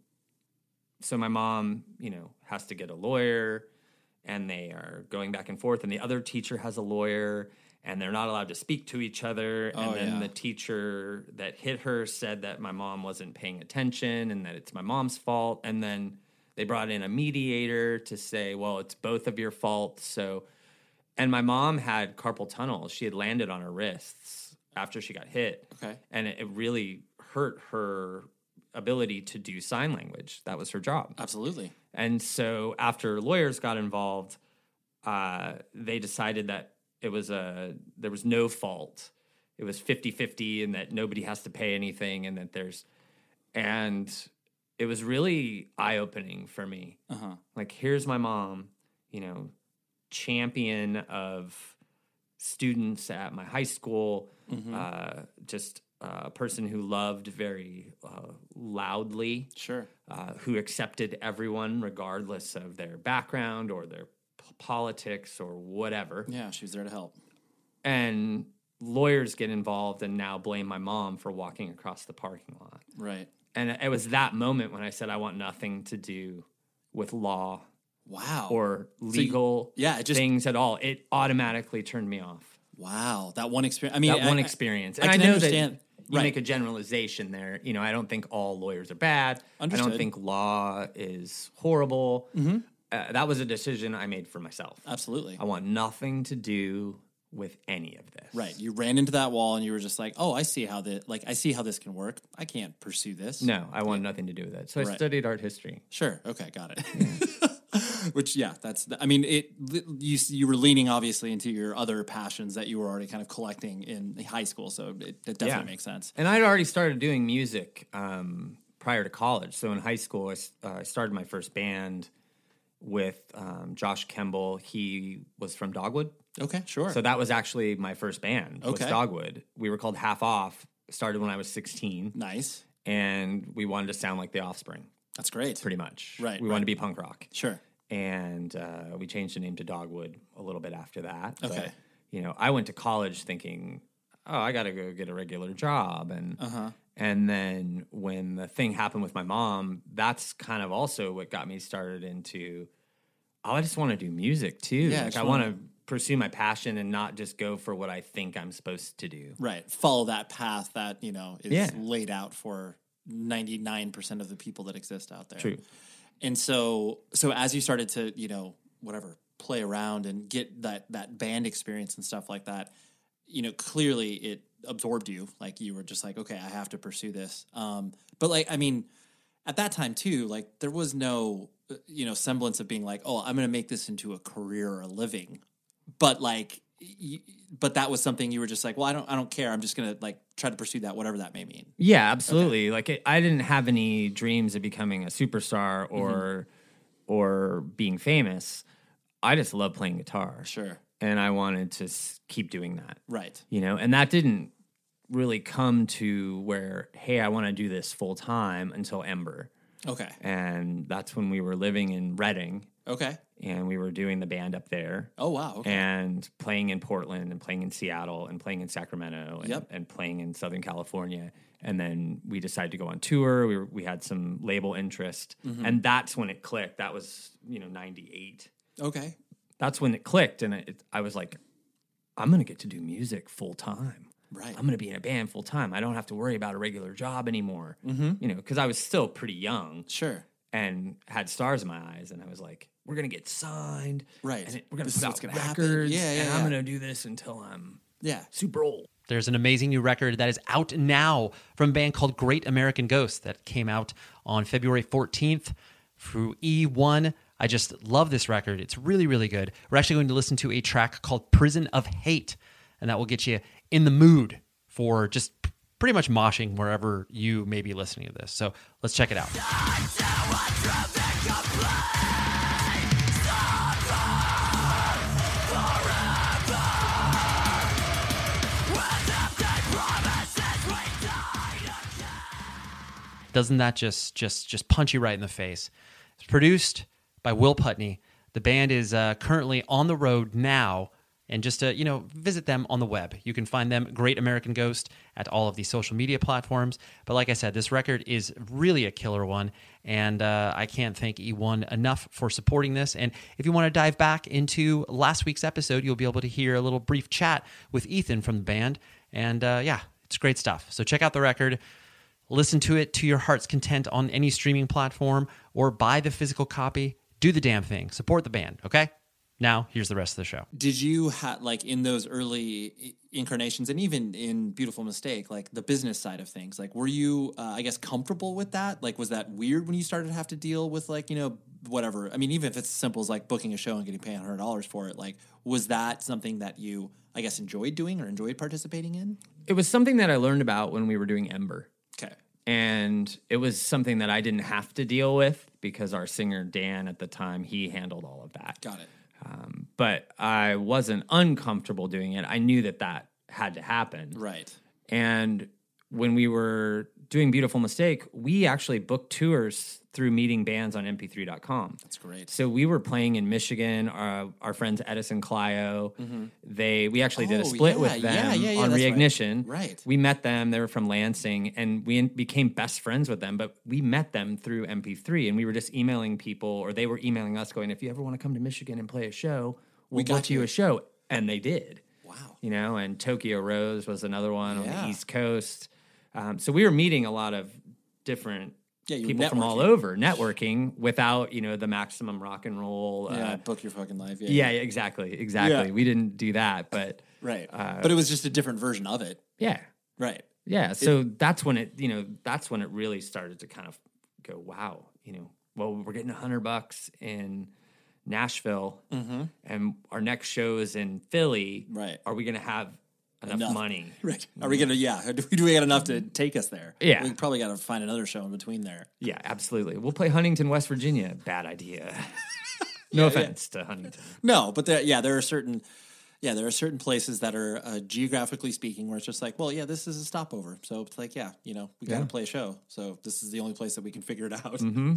so my mom, you know, has to get a lawyer. And they are going back and forth, and the other teacher has a lawyer, and they're not allowed to speak to each other. Oh, and then yeah. the teacher that hit her said that my mom wasn't paying attention and that it's my mom's fault. And then they brought in a mediator to say, well, it's both of your fault. So, and my mom had carpal tunnel. She had landed on her wrists after she got hit. Okay. And it, it really hurt her ability to do sign language. That was her job. Absolutely. And so after lawyers got involved, uh, they decided that it was a there was no fault. It was fifty-fifty and that nobody has to pay anything and that there's and it was really eye-opening for me. Uh-huh. Like, here's my mom, you know, champion of students at my high school, mm-hmm. uh, just Uh, a person who loved very uh, loudly, sure, uh, who accepted everyone regardless of their background or their p- politics or whatever. Yeah, she was there to help. And lawyers get involved and now blame my mom for walking across the parking lot. Right. And it was that moment when I said I want nothing to do with law, wow, or legal so you, yeah, it just, things at all. It automatically turned me off. Wow, that one experience. I mean, that I, one I, experience, I, and I, I, can know understand. that. You right. make a generalization there. You know, I don't think all lawyers are bad. Understood. I don't think law is horrible. Mm-hmm. Uh, that was a decision I made for myself. Absolutely. I want nothing to do with any of this. Right. You ran into that wall and you were just like, oh, I see how the like I see how this can work. I can't pursue this. No, I want yeah. nothing to do with it. So I right. studied art history. Sure. Okay, got it. Which, yeah, that's. I mean, it. You you were leaning obviously into your other passions that you were already kind of collecting in high school, so it, it definitely yeah. makes sense. And I'd already started doing music um, prior to college. So in high school, I, uh, I started my first band with um, Josh Kemble. He was from Dogwood. Okay, sure. So that was actually my first band. Okay, was Dogwood. We were called Half Off. Started when I was sixteen. Nice. And we wanted to sound like The Offspring. That's great. Pretty much. Right. We right. wanted to be punk rock. Sure. And uh, we changed the name to Dogwood a little bit after that. Okay. But, you know, I went to college thinking, oh, I got to go get a regular job. And uh-huh. and then when the thing happened with my mom, that's kind of also what got me started into, oh, I just want to do music too. Yeah, like I want to pursue my passion and not just go for what I think I'm supposed to do. Right. Follow that path that, you know, is yeah. laid out for ninety-nine percent of the people that exist out there. True. And so, so as you started to, you know, whatever, play around and get that, that band experience and stuff like that, you know, clearly it absorbed you. Like you were just like, okay, I have to pursue this. Um, but like, I mean, at that time too, like there was no, you know, semblance of being like, oh, I'm going to make this into a career or a living. But like, y- but that was something you were just like, well, I don't, I don't care. I'm just going to like try to pursue that, whatever that may mean. Yeah, absolutely. Okay. Like it, I didn't have any dreams of becoming a superstar or, mm-hmm. or being famous. I just love playing guitar. Sure. And I wanted to s- keep doing that. Right. You know, and that didn't really come to where, hey, I want to do this full time until Ember. Okay. And that's when we were living in Reading. Okay. And we were doing the band up there. Oh, wow. Okay. And playing in Portland and playing in Seattle and playing in Sacramento and, Yep. and playing in Southern California. And then we decided to go on tour. We were, we had some label interest. Mhm. And that's when it clicked. That was, you know, ninety-eight. Okay. That's when it clicked. And it, I was like, I'm going to get to do music full time. Right. I'm going to be in a band full time. I don't have to worry about a regular job anymore. Mhm. You know, because I was still pretty young. Sure. And had stars in my eyes. And I was like, we're going to get signed. Right. And it, we're going This to is put what's out gonna happen. records. Yeah, yeah, and yeah. I'm going to do this until I'm Yeah. super old. There's an amazing new record that is out now from a band called Great American Ghost that came out on February fourteenth through E one. I just love this record. It's really, really good. We're actually going to listen to a track called Prison of Hate, and that will get you in the mood for just pretty much moshing wherever you may be listening to this. So let's check it out. Doesn't that just just just punch you right in the face? It's produced by Will Putney. The band is uh, currently on the road now, and just to, you know, visit them on the web. You can find them, Great American Ghost, at all of the social media platforms. But like I said, this record is really a killer one, and uh, I can't thank E one enough for supporting this. And if you want to dive back into last week's episode, you'll be able to hear a little brief chat with Ethan from the band. And uh, yeah, it's great stuff. So check out the record. Listen to it to your heart's content on any streaming platform, or buy the physical copy. Do the damn thing. Support the band, okay? Now, here's the rest of the show. Did you have, like, in those early incarnations, and even in Beautiful Mistake, like the business side of things, like, were you, uh, I guess, comfortable with that? Like, was that weird when you started to have to deal with, like, you know, whatever? I mean, even if it's as simple as, like, booking a show and getting paid one hundred dollars for it, like, was that something that you, I guess, enjoyed doing or enjoyed participating in? It was something that I learned about when we were doing Ember. Okay. And it was something that I didn't have to deal with because our singer, Dan, at the time, he handled all of that. Got it. Um, but I wasn't uncomfortable doing it. I knew that that had to happen. Right. And when we were doing Beautiful Mistake, we actually booked tours through meeting bands on M P three dot com. That's great. So we were playing in Michigan. Our, our friends Edison Clio, Mm-hmm. they we actually did a Oh, split yeah, with them yeah, yeah, yeah, on that's right. Reignition. Right. We met them. They were from Lansing, and we became best friends with them. But we met them through M P three, and we were just emailing people, or they were emailing us, going, "If you ever want to come to Michigan and play a show, we'll We got book you you. a show." And they did. Wow. You know, and Tokyo Rose was another one on Yeah. the East Coast. Um, so we were meeting a lot of different Yeah, you were people from all networking. over, networking without, you know, the maximum rock and roll. Yeah, Uh, book your fucking life. Yeah, yeah, yeah, exactly, exactly. Yeah. We didn't do that, but Right. Uh, but it was just a different version of it. yeah, Right. yeah. So that's when it, you know, that's when it really started to kind of go, wow, you know, well, we're getting a hundred bucks in Nashville, Mm-hmm. and our next show is in Philly. Right. Are we going to have enough, Enough. money? Right. Are we gonna? Yeah. Do we, do we got enough to take us there? Yeah. We probably got to find another show in between there. Yeah, absolutely. We'll play Huntington, West Virginia. Bad idea. no offense to Huntington. No, but there, yeah, there are certain, yeah, there are certain places that are uh, geographically speaking where it's just like, well, yeah, this is a stopover. So it's like, yeah, you know, we got to Yeah. play a show. So this is the only place that we can figure it out. Mm-hmm.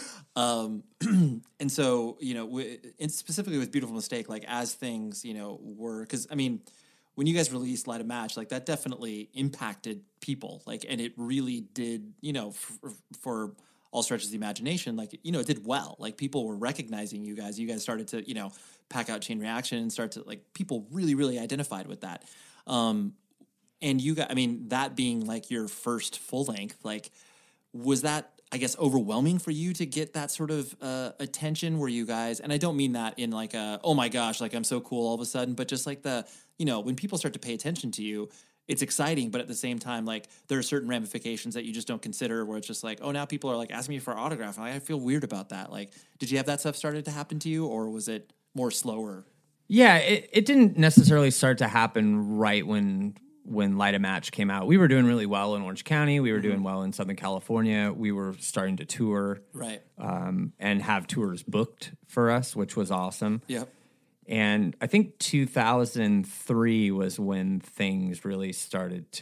Um, and so, you know, w- and specifically with Beautiful Mistake, like as things, you know, were, because I mean, when you guys released Light a Match, like that definitely impacted people, like, and it really did, you know, f- for all stretches of the imagination, like, you know, it did well. Like people were recognizing you guys. You guys started to, you know, pack out Chain Reaction and start to, like, people really, really identified with that. Um, and you got, I mean, that being like your first full length, like, was that, I guess, overwhelming for you to get that sort of uh, attention? Were you guys, and I don't mean that in like a, oh my gosh, like I'm so cool all of a sudden, but just like the, you know, when people start to pay attention to you, it's exciting, but at the same time, like there are certain ramifications that you just don't consider where it's just like, oh, now people are like asking me for an autograph. And I feel weird about that. Like, did you have that stuff started to happen to you, or was it more slower? Yeah, it, it didn't necessarily start to happen right when when Light a Match came out. We were doing really well in Orange County. We were doing well in Southern California. We were starting to tour. Right. Um, and have tours booked for us, which was awesome. Yep. And I think two thousand three was when things really started to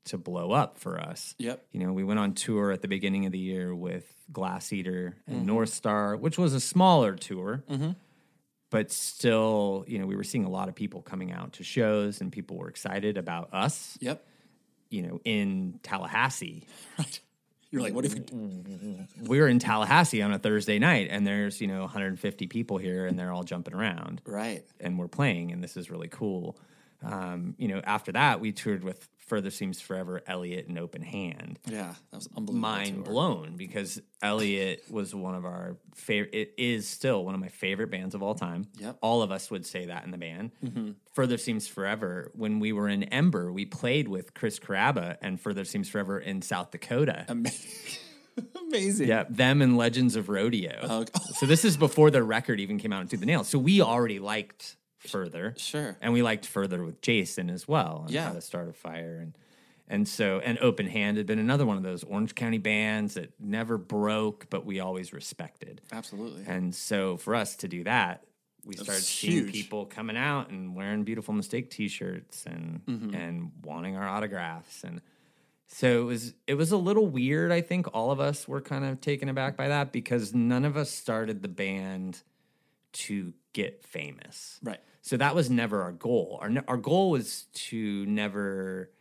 to blow up for us. Yep. You know, we went on tour at the beginning of the year with Glass Eater and Mm-hmm. North Star, which was a smaller tour. Mm-hmm. But still, you know, we were seeing a lot of people coming out to shows, and people were excited about us. Yep. You know, in Tallahassee. Right. You're like, what if we... We're in Tallahassee on a Thursday night, and there's, you know, one hundred fifty people here, and they're all jumping around. Right. And we're playing, and this is really cool. Um, you know, after that, we toured with Further Seems Forever, Elliott, and Open Hand. Yeah, that was unbelievable. Mind tour. blown, because Elliott was one of our favorite. It is still one of my favorite bands of all time. Yep. All of us would say that in the band. Mm-hmm. Further Seems Forever. When we were in Ember, we played with Chris Caraba and Further Seems Forever in South Dakota. Amazing. Amazing. Yeah, them and Legends of Rodeo. Oh, So this is before the record even came out into the nail. So we already liked Further. Sure. And we liked Further with Jason as well. And Yeah. How to Start a Fire. And and so, and Open Hand had been another one of those Orange County bands that never broke, but we always respected. Absolutely. And so for us to do that, we That's started seeing huge. people coming out and wearing Beautiful Mistake t-shirts and Mhm. and wanting our autographs. And so it was it was a little weird. I think all of us were kind of taken aback by that, because none of us started the band to get famous. Right. So that was never our goal. Our ne- our goal was to never.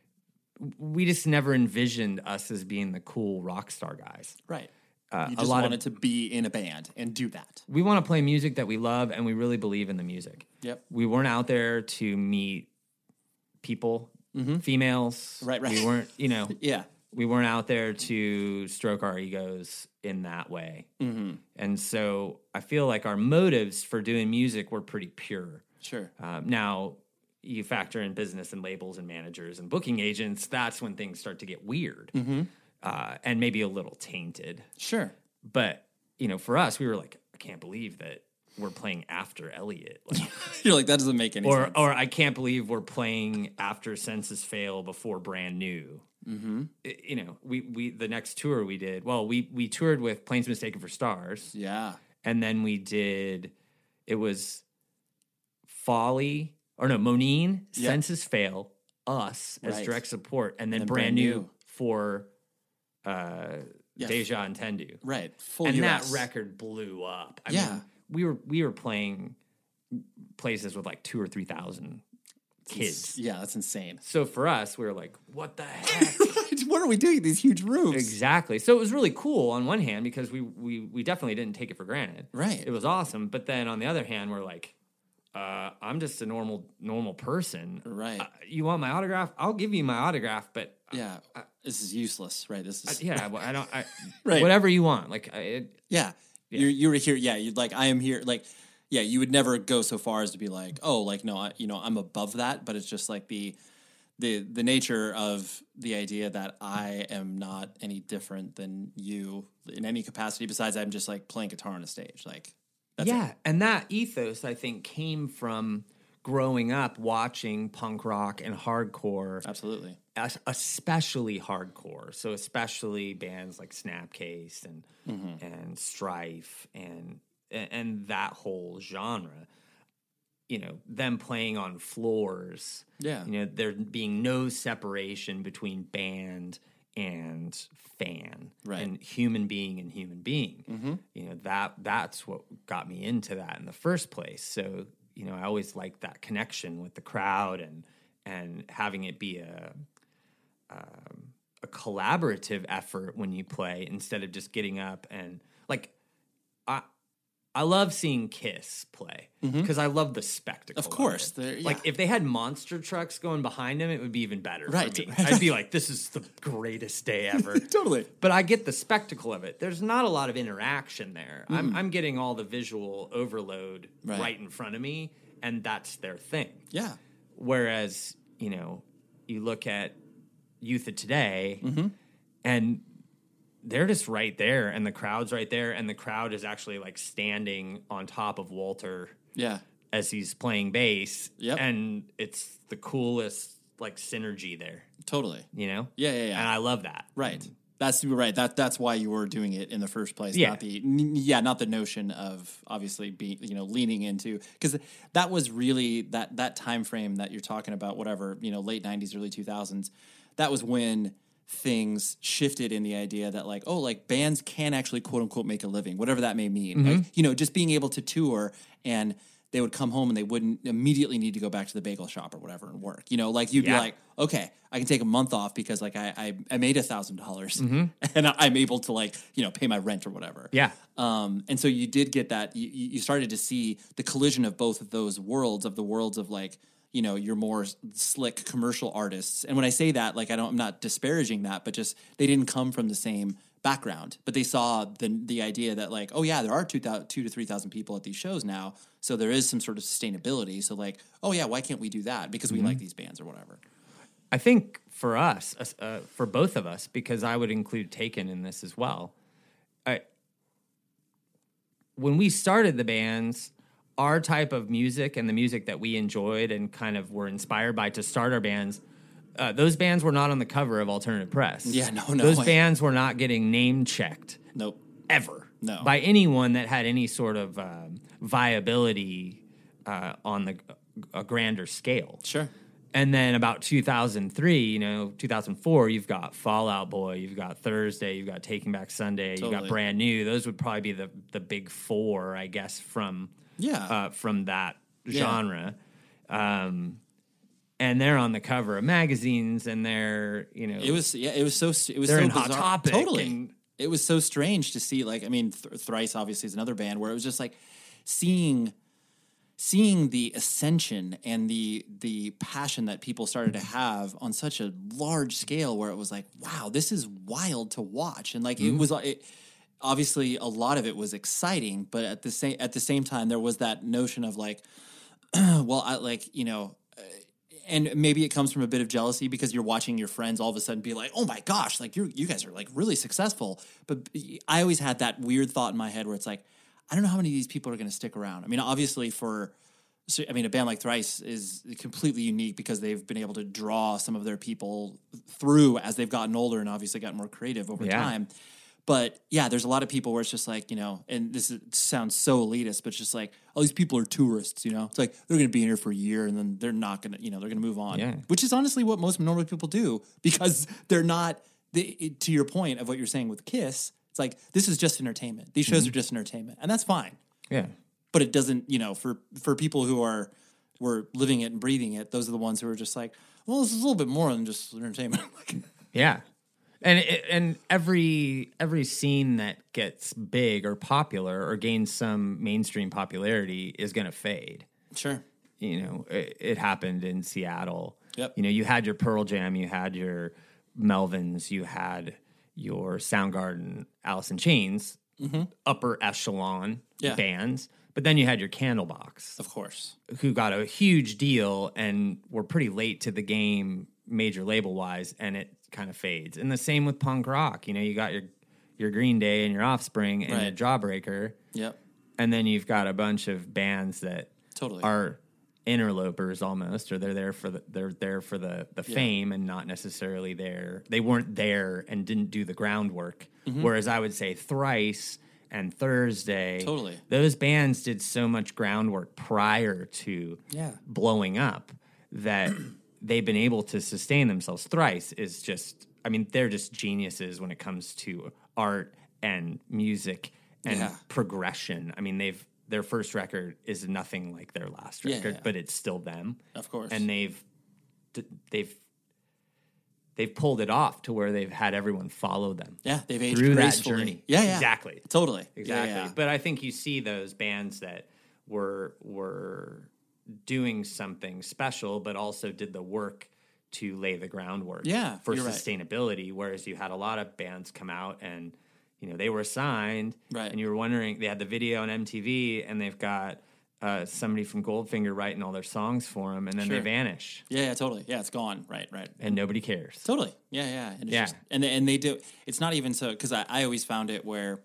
We just never envisioned us as being the cool rock star guys. Right. Uh, you a just lot wanted of, to be in a band and do that. we want to play music that we love, and we really believe in the music. Yep. We weren't out there to meet people, Mhm. females. Right, right. We weren't, you know, Yeah. we weren't out there to stroke our egos in that way. Mm-hmm. And so I feel like our motives for doing music were pretty pure. Sure. Um, now, you factor in business and labels and managers and booking agents, that's when things start to get weird Mm-hmm. uh, and maybe a little tainted. Sure. But, you know, for us, we were like, I can't believe that we're playing after Elliott. Like, You're like, that doesn't make any or, sense. or I can't believe we're playing after Census Fail before Brand New. Mm-hmm. I- You know, we, we the next tour we did, well, we, we toured with Planes Mistaken for Stars. Yeah. And then we did, it was Folly, or no, Monine, Yep. Census Fail, us as Right. direct support, and then, And then brand, Brand new, New. for uh, Yeah. Deja and Tendu. Right. Full And U that S. record blew up. I Yeah. mean, we were we were playing places with like two or three thousand kids. Yeah, that's insane. So for us, we were like, what the heck? What are we doing in these huge rooms? Exactly. So it was really cool on one hand, because we we we definitely didn't take it for granted. Right. It was awesome. But then on the other hand, we're like, uh, I'm just a normal normal person. Right. Uh, you want my autograph? I'll give you my autograph, but Yeah. this is useless, right? This uh, is yeah, well, I don't. I, Right. Whatever you want. Like I, it, Yeah. Yeah. You you were here. Yeah. You'd like, I am here. Like, yeah, you would never go so far as to be like, oh, like, no, I, you know, I'm above that. But it's just like the, the, the nature of the idea that I am not any different than you in any capacity besides I'm just like playing guitar on a stage. Like, that's yeah, it. and that ethos I think came from growing up watching punk rock and hardcore. Absolutely. es- Especially hardcore. So especially bands like Snapcase and Mhm. and Strife and and that whole genre. You know, them playing on floors. Yeah. You know, there being no separation between band and fan, Right. and human being and human being. Mm-hmm. You know, that that's what got me into that in the first place. So, you know, I always liked that connection with the crowd and and having it be a um, a collaborative effort when you play, instead of just getting up and like I I love seeing Kiss play because I love the spectacle. Of course. it. They're- Like yeah. if they had monster trucks going behind them, it would be even better. Right, For me. right. I'd be like, this is the greatest day ever. Totally. But I get the spectacle of it. There's not a lot of interaction there. I'm, I'm getting all the visual overload Right. right in front of me, and that's their thing. Yeah. Whereas, you know, you look at youth of today, Mm-hmm. and they're just right there, and the crowd's right there, and the crowd is actually like standing on top of Walter Yeah. as he's playing bass. Yep. And it's the coolest like synergy there, Totally. you know? Yeah, yeah, yeah. And I love that. Right. That's right. That that's why you were doing it in the first place. Yeah. Not the n- yeah, not the notion of obviously being you know leaning into, because that was really that that time frame that you're talking about. Whatever, you know, late nineties, early two thousands. that was when things shifted in the idea that like, oh, like bands can actually quote unquote make a living, whatever that may mean. Mm-hmm. Like, you know, just being able to tour and they would come home and they wouldn't immediately need to go back to the bagel shop or whatever and work. You know, like you'd Yeah. be like, okay, I can take a month off because like I I, I made a thousand dollars Mhm. and I'm able to like, you know, pay my rent or whatever. Yeah. Um, and so you did get that, you, you started to see the collision of both of those worlds, of the worlds of like, you know, your more slick commercial artists. And when I say that, like, I don't, I'm not disparaging that, but just, they didn't come from the same background, but they saw the the idea that like, oh yeah, there are two, two to three thousand people at these shows now. So there is some sort of sustainability. So like, oh yeah, why can't we do that? Because we Mhm. like these bands or whatever. I think for us, uh, for both of us, because I would include Taken in this as well. I, when we started the bands, our type of music and the music that we enjoyed and kind of were inspired by to start our bands, uh, those bands were not on the cover of Alternative Press. Yeah, no, no Those way. bands were not getting name checked. Nope. Ever. No. By anyone that had any sort of um, viability uh, on the a grander scale. Sure. And then about two thousand three, you know, two thousand four, you've got Fall Out Boy, you've got Thursday, you've got Taking Back Sunday, you've got Totally. Brand New. Those would probably be the the big four, I guess, from Yeah. uh, from that Yeah. genre. Um, and they're on the cover of magazines, and they're you know It was yeah. It was so it was They're so in Hot bizarre. Topic Totally. and- It was so strange to see. Like, I mean, Th- Thrice obviously is another band where it was just like seeing seeing the ascension and the the passion that people started to have on such a large scale. Where it was like, wow, this is wild to watch, and like it Mhm. was it, obviously a lot of it was exciting, but at the same at the same time there was that notion of like, well, I like you know. And maybe it comes from a bit of jealousy because you're watching your friends all of a sudden be like, "Oh my gosh, like you you guys are like really successful." But I always had that weird thought in my head where it's like, I don't know how many of these people are going to stick around. I mean, obviously for, so, I mean, a band like Thrice is completely unique because they've been able to draw some of their people through as they've gotten older and obviously gotten more creative over Yeah. time. But yeah, there's a lot of people where it's just like, you know, and this is, sounds so elitist, but it's just like, all these people are tourists, you know? It's like, they're going to be in here for a year and then they're not going to, you know, they're going to move on. Yeah. Which is honestly what most normal people do because they're not, they, it- to your point of what you're saying with Kiss, it's like, this is just entertainment. These shows Mhm. are just entertainment. And that's fine. Yeah. But it doesn't, you know, for, for people who are, were living it and breathing it, those are the ones who are just like, well, this is a little bit more than just entertainment. Like, Yeah. And it- and every every scene that gets big or popular or gains some mainstream popularity is going to fade. Sure. You know, it, it happened in Seattle. Yep. You know, you had your Pearl Jam, you had your Melvins, you had your Soundgarden, Alice in Chains, Mhm. upper echelon Yeah. bands. But then you had your Candlebox, of course, who got a huge deal and were pretty late to the game, major label wise, and it kind of fades. And the same with punk rock. You know, you got your your Green Day and your Offspring and Right. your Jawbreaker. Yep. And then you've got a bunch of bands that Totally. are interlopers almost, or they're there for the they're there for the the Yeah. fame and not necessarily there. They weren't there and didn't do the groundwork. Mhm. Whereas I would say Thrice and Thursday, Totally. those bands did so much groundwork prior to Yeah. blowing up that they've been able to sustain themselves. Thrice is just, I mean, they're just geniuses when it comes to art and music and Yeah. progression. I mean, they've their first record is nothing like their last Yeah, record, yeah. but it's still them. Of course. And they've they've they've pulled it off to where they've had everyone follow them. Yeah, they've aged through that gracefully. journey. Yeah, yeah. Exactly. Totally. Yeah, Exactly. yeah. But I think you see those bands that were were doing something special, but also did the work to lay the groundwork Yeah, for you're right. sustainability. Whereas you had a lot of bands come out and, you know, they were signed, Right. and you were wondering, they had the video on M T V, and they've got uh, somebody from Goldfinger writing all their songs for them, and then they Sure. vanish, Yeah, yeah, totally. Yeah, it's gone. Right, right. and nobody cares. Totally. Yeah, yeah. And it's Yeah. Just, and they, and they do. It's not even so because I, I always found it where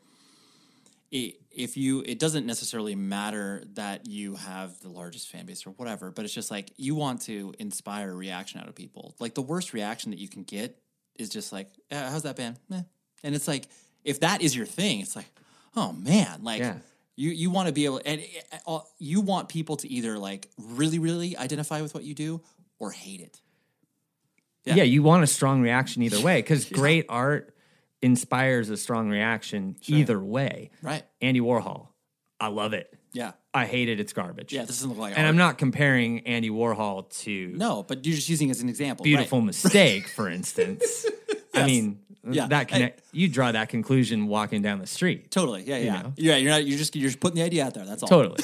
it, if you, it doesn't necessarily matter that you have the largest fan base or whatever, but it's just like you want to inspire reaction out of people. Like the worst reaction that you can get is just like, eh, "How's that band?" Meh. And it's like if that is your thing, it's like, oh man, like. Yeah. You you want to be able and uh, you want people to either like really really identify with what you do or hate it. Yeah. yeah, you want a strong reaction either way because yeah. great art inspires a strong reaction sure. either way. Right. Andy Warhol, I love it. Yeah. I hate it. It's garbage. Yeah, this doesn't look like And art. I'm not comparing Andy Warhol to... No, but you're just using it as an example. Beautiful right. Mistake, for instance. yes. I mean, yeah. that connect, I, you draw that conclusion walking down the street. Totally. Yeah, yeah. know? Yeah, you're not you're just you're just putting the idea out there. That's all. Totally.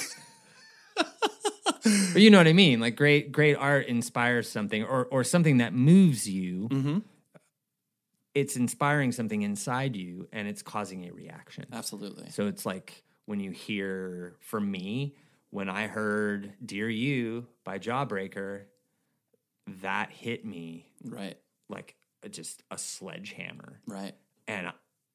But you know what I mean? Like great great art inspires something or or something that moves you. Mm-hmm. It's inspiring something inside you and it's causing a reaction. Absolutely. So it's like when you hear, for me, when I heard Dear You by Jawbreaker, that hit me right like just a sledgehammer. Right. And I,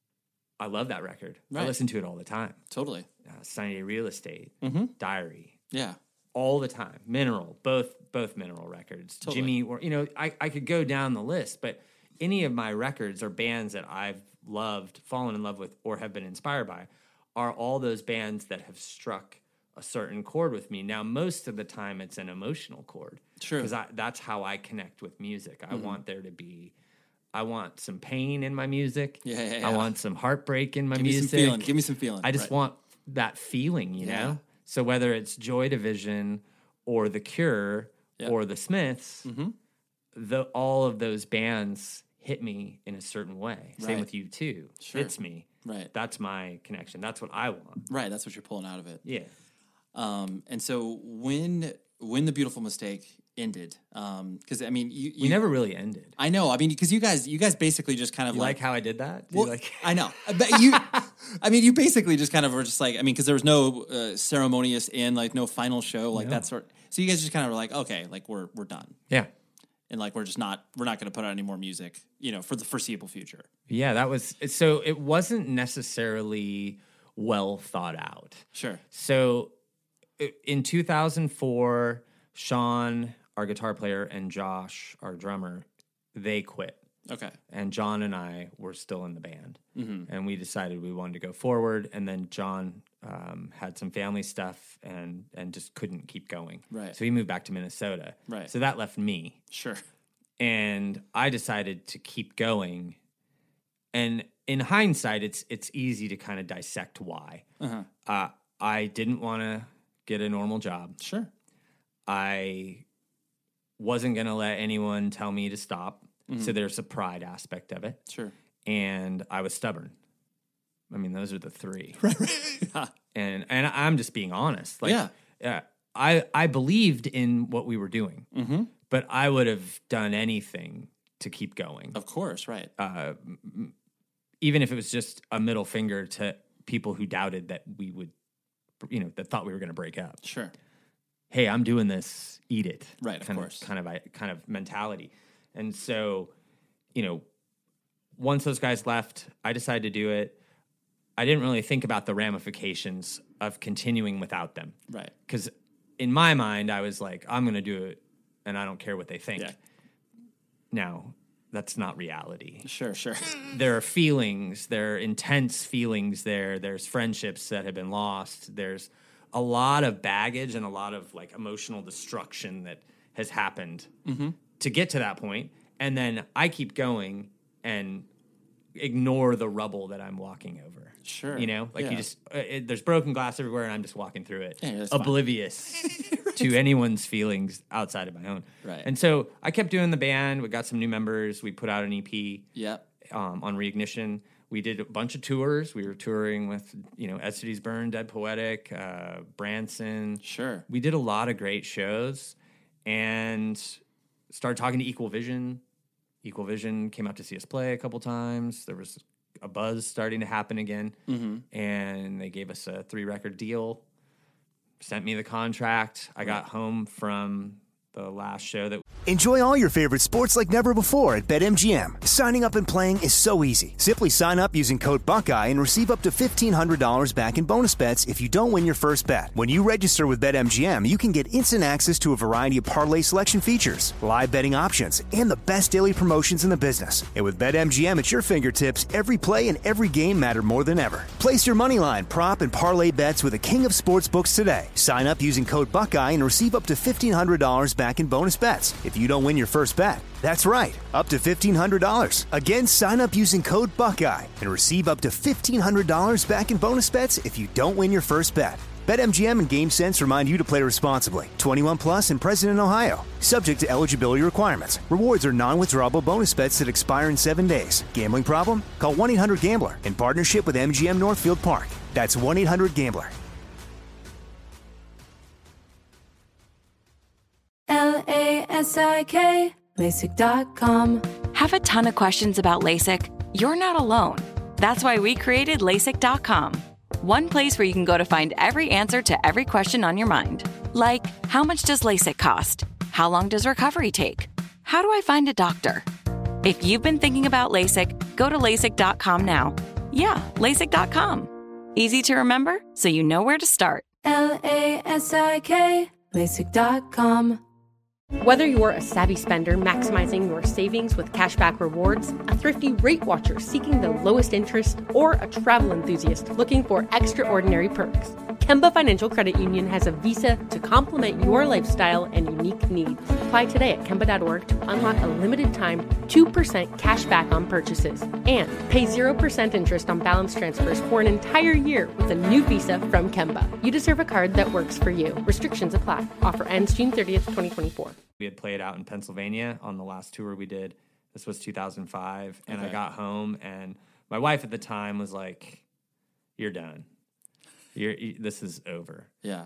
I love that record. Right. I listen to it all the time. Totally. Uh, Sunny Day Real Estate, mm-hmm. Diary. Yeah. All the time. Mineral, both both Mineral records. Totally. Jimmy, or you know, I, I could go down the list, but any of my records or bands that I've loved, fallen in love with, or have been inspired by are all those bands that have struck a certain chord with me. Now, most of the time it's an emotional chord. Sure. Because that's how I connect with music. I mm-hmm. want there to be, I want some pain in my music. Yeah, yeah, yeah. I want some heartbreak in my Give music. Me some feeling. Give me some feeling. I just right. want that feeling, you yeah. know? So whether it's Joy Division or The Cure yep. or The Smiths, mm-hmm. the all of those bands hit me in a certain way. Right. Same with U two. Sure. Hits me. Right. That's my connection. That's what I want. Right. That's what you're pulling out of it. Yeah. Um, and so when when The Beautiful Mistake ended, because um, I mean, you, you we never really ended. I know. I mean, because you guys, you guys basically just kind of you like, like how I did that. Do well, you like? I know, but you. I mean, you basically just kind of were just like, I mean, because there was no uh, ceremonious end, like no final show, like no. that sort. So you guys just kind of were like, okay, like we're we're done. Yeah. And like we're just not we're not going to put out any more music, you know, for the foreseeable future. Yeah, that was so. It wasn't necessarily well thought out. Sure. So in two thousand four, Sean, our guitar player, and Josh, our drummer, they quit. Okay. And John and I were still in the band. Mm-hmm. And we decided we wanted to go forward. And then John um, had some family stuff and and just couldn't keep going. Right. So he moved back to Minnesota. Right. So that left me. Sure. And I decided to keep going. And in hindsight, it's it's easy to kind of dissect why. Uh-huh. Uh, I didn't want to get a normal job. Sure. I wasn't going to let anyone tell me to stop. Mm-hmm. So there's a pride aspect of it. Sure. And I was stubborn. I mean, those are the three. Right, right. Yeah. And and I'm just being honest. Like, yeah. Uh, I I believed in what we were doing, mm-hmm. but I would have done anything to keep going. Of course, right. Uh, m- even if it was just a middle finger to people who doubted that we would, you know, that thought we were going to break up. Sure. Hey, I'm doing this. Eat it. Right. Of kind course. Of, kind of kind of mentality. And so, you know, once those guys left, I decided to do it. I didn't really think about the ramifications of continuing without them. Right. Because in my mind, I was like, I'm going to do it, and I don't care what they think. Yeah. Now, that's not reality. Sure, sure. There are feelings. There are intense feelings there. There's friendships that have been lost. There's a lot of baggage and a lot of, like, emotional destruction that has happened mm-hmm. to get to that point. And then I keep going and ignore the rubble that I'm walking over. Sure. You know, like yeah. you just, uh, it, there's broken glass everywhere and I'm just walking through it, yeah, oblivious right. to anyone's feelings outside of my own. Right. And so I kept doing the band. We got some new members. We put out an E P yep. um, on Reignition. We did a bunch of tours. We were touring with, you know, Ed City's Burn, Dead Poetic, uh, Branson. Sure. We did a lot of great shows and started talking to Equal Vision. Equal Vision came out to see us play a couple times. There was a buzz starting to happen again. Mm-hmm. And they gave us a three-record deal, sent me the contract. I got home from the last show that... Enjoy all your favorite sports like never before at BetMGM. Signing up and playing is so easy. Simply sign up using code Buckeye and receive up to fifteen hundred dollars back in bonus bets if you don't win your first bet. When you register with BetMGM, you can get instant access to a variety of parlay selection features, live betting options, and the best daily promotions in the business. And with BetMGM at your fingertips, every play and every game matter more than ever. Place your moneyline, prop, and parlay bets with the king of sportsbooks today. Sign up using code Buckeye and receive up to fifteen hundred dollars back back in bonus bets if you don't win your first bet. That's right, up to fifteen hundred dollars. Again, sign up using code Buckeye and receive up to fifteen hundred dollars back in bonus bets if you don't win your first bet. BetMGM and GameSense remind you to play responsibly. twenty-one plus and present in Ohio. Subject to eligibility requirements. Rewards are non-withdrawable bonus bets that expire in seven days. Gambling problem? Call one eight hundred gambler in partnership with M G M Northfield Park. That's one eight hundred gambler. L A S I K, LASIK dot com. Have a ton of questions about LASIK? You're not alone. That's why we created LASIK dot com. One place where you can go to find every answer to every question on your mind. Like, how much does LASIK cost? How long does recovery take? How do I find a doctor? If you've been thinking about LASIK, go to LASIK dot com now. Yeah, LASIK dot com. Easy to remember, so you know where to start. L A S I K, LASIK dot com. Whether you're a savvy spender maximizing your savings with cashback rewards, a thrifty rate watcher seeking the lowest interest, or a travel enthusiast looking for extraordinary perks, Kemba Financial Credit Union has a visa to complement your lifestyle and unique needs. Apply today at Kemba dot org to unlock a limited-time two percent cash back on purchases and pay zero percent interest on balance transfers for an entire year with a new visa from Kemba. You deserve a card that works for you. Restrictions apply. Offer ends June thirtieth, twenty twenty-four. We had played out in Pennsylvania on the last tour we did. This was two thousand five, and Okay. I got home, and my wife at the time was like, "You're done. You're you, this is over." Yeah.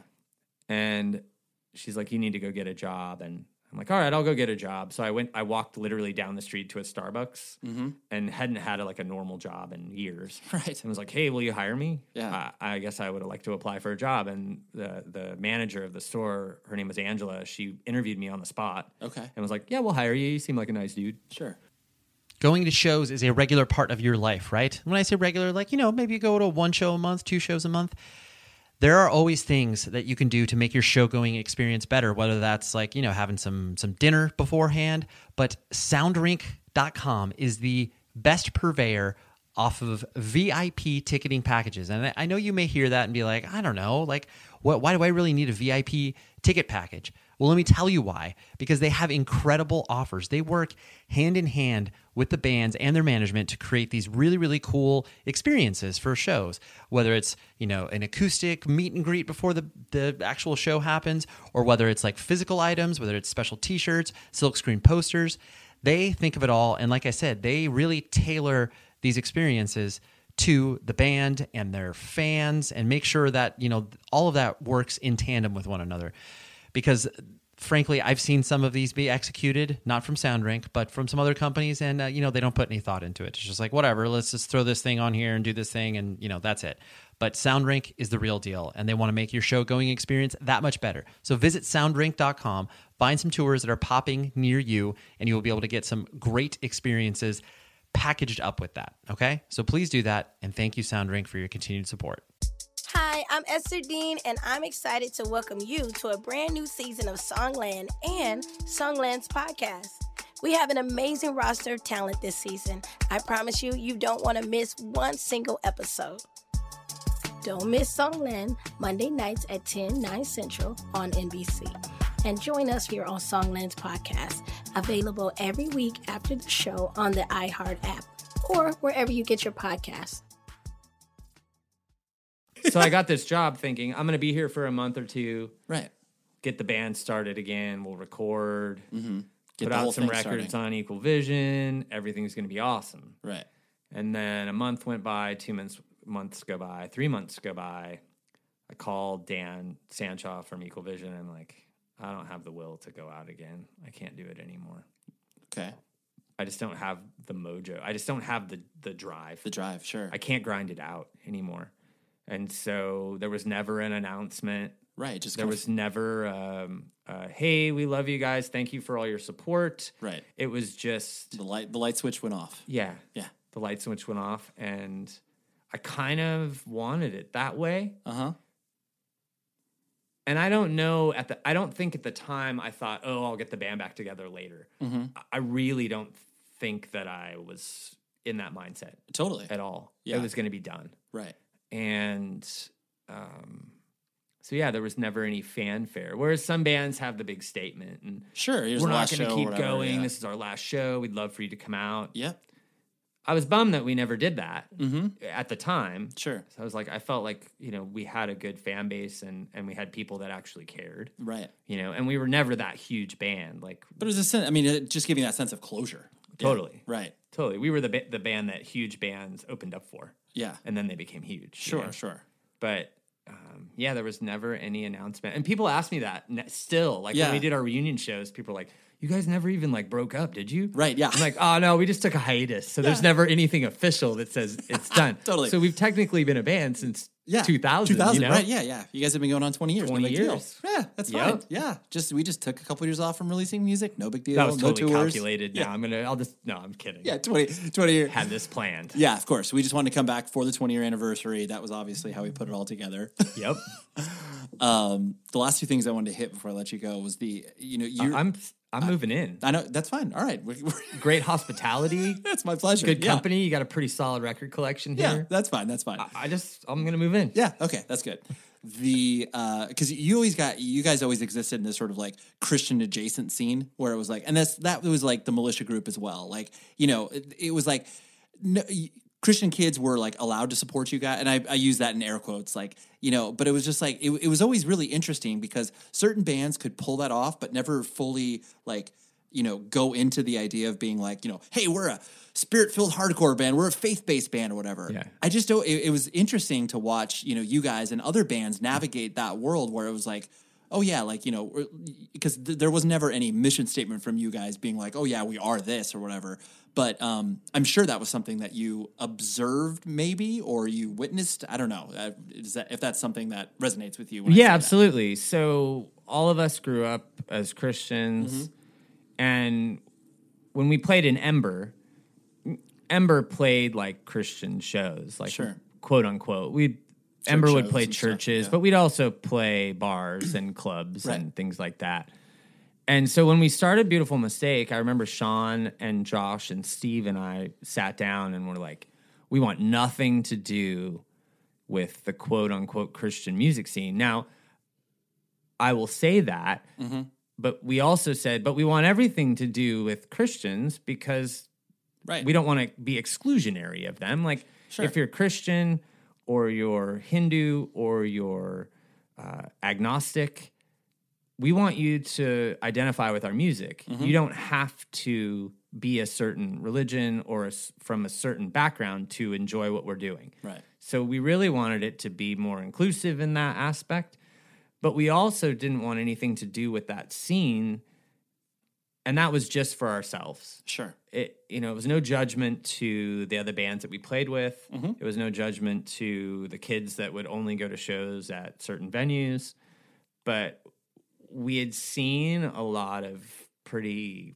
And she's like, "You need to go get a job." And I'm like, "All right, I'll go get a job." So I went. I walked literally down the street to a Starbucks, Mhm. and hadn't had a, like a normal job in years. Right. And was like, "Hey, will you hire me?" Yeah. I, I guess I would have liked to apply for a job. And the the manager of the store, her name was Angela. She interviewed me on the spot. Okay. And was like, "Yeah, we'll hire you. You seem like a nice dude." Sure. Going to shows is a regular part of your life, right? When I say regular, like, you know, maybe you go to one show a month, two shows a month. There are always things that you can do to make your show going experience better, whether that's like, you know, having some some dinner beforehand. But soundrink dot com is the best purveyor off of V I P ticketing packages. And I- I know you may hear that and be like, I don't know, like, what, why do I really need a V I P ticket package? Well, let me tell you why. Because they have incredible offers. They work hand in hand with the bands and their management to create these really, really cool experiences for shows. Whether it's, you know, an acoustic meet and greet before the, the actual show happens, or whether it's like physical items, whether it's special t-shirts, silkscreen posters. They think of it all. And like I said, they really tailor these experiences to the band and their fans and make sure that, you know, all of that works in tandem with one another. Because frankly, I've seen some of these be executed, not from SoundRink, but from some other companies, and uh, you know, they don't put any thought into it. It's just like, whatever, let's just throw this thing on here and do this thing, and you know, that's it. But SoundRink is the real deal, and they want to make your show going experience that much better. So visit soundrink dot com, find some tours that are popping near you, and you will be able to get some great experiences packaged up with that. Okay, so please do that, and thank you, SoundRink, for your continued support. Hi, I'm Esther Dean, and I'm excited to welcome you to a brand new season of Songland and Songland's podcast. We have an amazing roster of talent this season. I promise you, you don't want to miss one single episode. Don't miss Songland, Monday nights at ten, nine Central on N B C. And join us here on Songland's podcast, available every week after the show on the iHeart app or wherever you get your podcasts. So I got this job thinking I'm going to be here for a month or two. Right. Get the band started again. We'll record. Mm-hmm. Get Put the whole out some thing records starting. on Equal Vision. Everything's going to be awesome. Right. And then a month went by, two months months go by, three months go by. I called Dan Sanchoff from Equal Vision. And I'm like, I don't have the will to go out again. I can't do it anymore. Okay. I just don't have the mojo. I just don't have the the drive. The drive, sure. I can't grind it out anymore. And so there was never an announcement. Right. Just there kind was of- never, um, uh, hey, we love you guys. Thank you for all your support. Right. It was just the light. The light switch went off. Yeah. Yeah. The light switch went off, and I kind of wanted it that way. Uh huh. And I don't know at the. I don't think at the time I thought, oh, I'll get the band back together later. Mm-hmm. I- I really don't think that I was in that mindset. Totally. At all. Yeah. It was going to be done. Right. And um, So yeah, there was never any fanfare. Whereas some bands have the big statement and sure, here's we're the not last going to show or keep whatever, going. yeah. This is our last show. We'd love for you to come out. Yep. I was bummed that we never did that Mm-hmm. at the time. Sure. So I was like, I felt like, you know, we had a good fan base and, and we had people that actually cared. Right. You know, and we were never that huge band. Like, But it was a sense, I mean, it just giving that sense of closure. Totally. Yeah. Right. Totally. We were the ba- the band that huge bands opened up for. Yeah. And then they became huge. you Sure, know? sure. But um, yeah, there was never any announcement. And people ask me that ne- still. Like Yeah. when we did our reunion shows, people were like, you guys never even like broke up, did you? Right, yeah. I'm like, oh no, we just took a hiatus. So there's Yeah. never anything official that says it's done. Totally. So we've technically been a band since Yeah. two thousand. two thousand, you know? right? Yeah, yeah. You guys have been going on twenty years. twenty no big deal. years. Yeah, that's Yep. fine. Yeah. Just we just took a couple years off from releasing music. No big deal. That was no totally tours. calculated. Yeah. Now I'm gonna. I'll just. No, I'm kidding. Yeah, twenty, twenty years. Had this planned. Yeah, of course. We just wanted to come back for the twenty year anniversary. That was obviously how we put it all together. Yep. um, the last two things I wanted to hit before I let you go was the you know you. I'm I'm moving in. I know that's fine. All right, we're, we're Great hospitality. That's my pleasure. Good Yeah. company. You got a pretty solid record collection Yeah, here. that's fine. That's fine. I, I just I'm gonna move in. Yeah. Okay. That's good. The because you always got you guys always existed in this sort of like Christian adjacent scene where it was like, and that's that was like the militia group as well. Like you know, it, it was like no, Christian kids were like allowed to support you guys, and I, I use that in air quotes, like you know. But it was just like it, it was always really interesting because certain bands could pull that off, but never fully like you know go into the idea of being like you know, hey, we're a spirit-filled hardcore band, we're a faith-based band or whatever. Yeah. I just don't, it, it was interesting to watch, you know, you guys and other bands navigate that world where it was like, oh yeah, like, you know, because th- there was never any mission statement from you guys being like, oh yeah, we are this or whatever. But um, I'm sure that was something that you observed maybe, or you witnessed. I don't know uh, is that, if that's something that resonates with you. When I Yeah, say that. absolutely. So all of us grew up as Christians, Mhm. and when we played in Ember, Ember played like Christian shows, like Sure. quote unquote. We Ember would shows play and stuff, churches, yeah. but we'd also play bars and clubs Right. and things like that. And so when we started Beautiful Mistake, I remember Sean and Josh and Steve and I sat down and were like, we want nothing to do with the quote unquote Christian music scene. Now, I will say that, Mm-hmm. but we also said, but we want everything to do with Christians because Right. we don't want to be exclusionary of them. Like, Sure. if you're Christian or you're Hindu or you're uh, agnostic, we want you to identify with our music. Mm-hmm. You don't have to be a certain religion or a s from a certain background to enjoy what we're doing. Right. So we really wanted it to be more inclusive in that aspect, but we also didn't want anything to do with that scene, and that was just for ourselves. Sure. It, you know, it was no judgment to the other bands that we played with. Mhm. It was no judgment to the kids that would only go to shows at certain venues, but we had seen a lot of pretty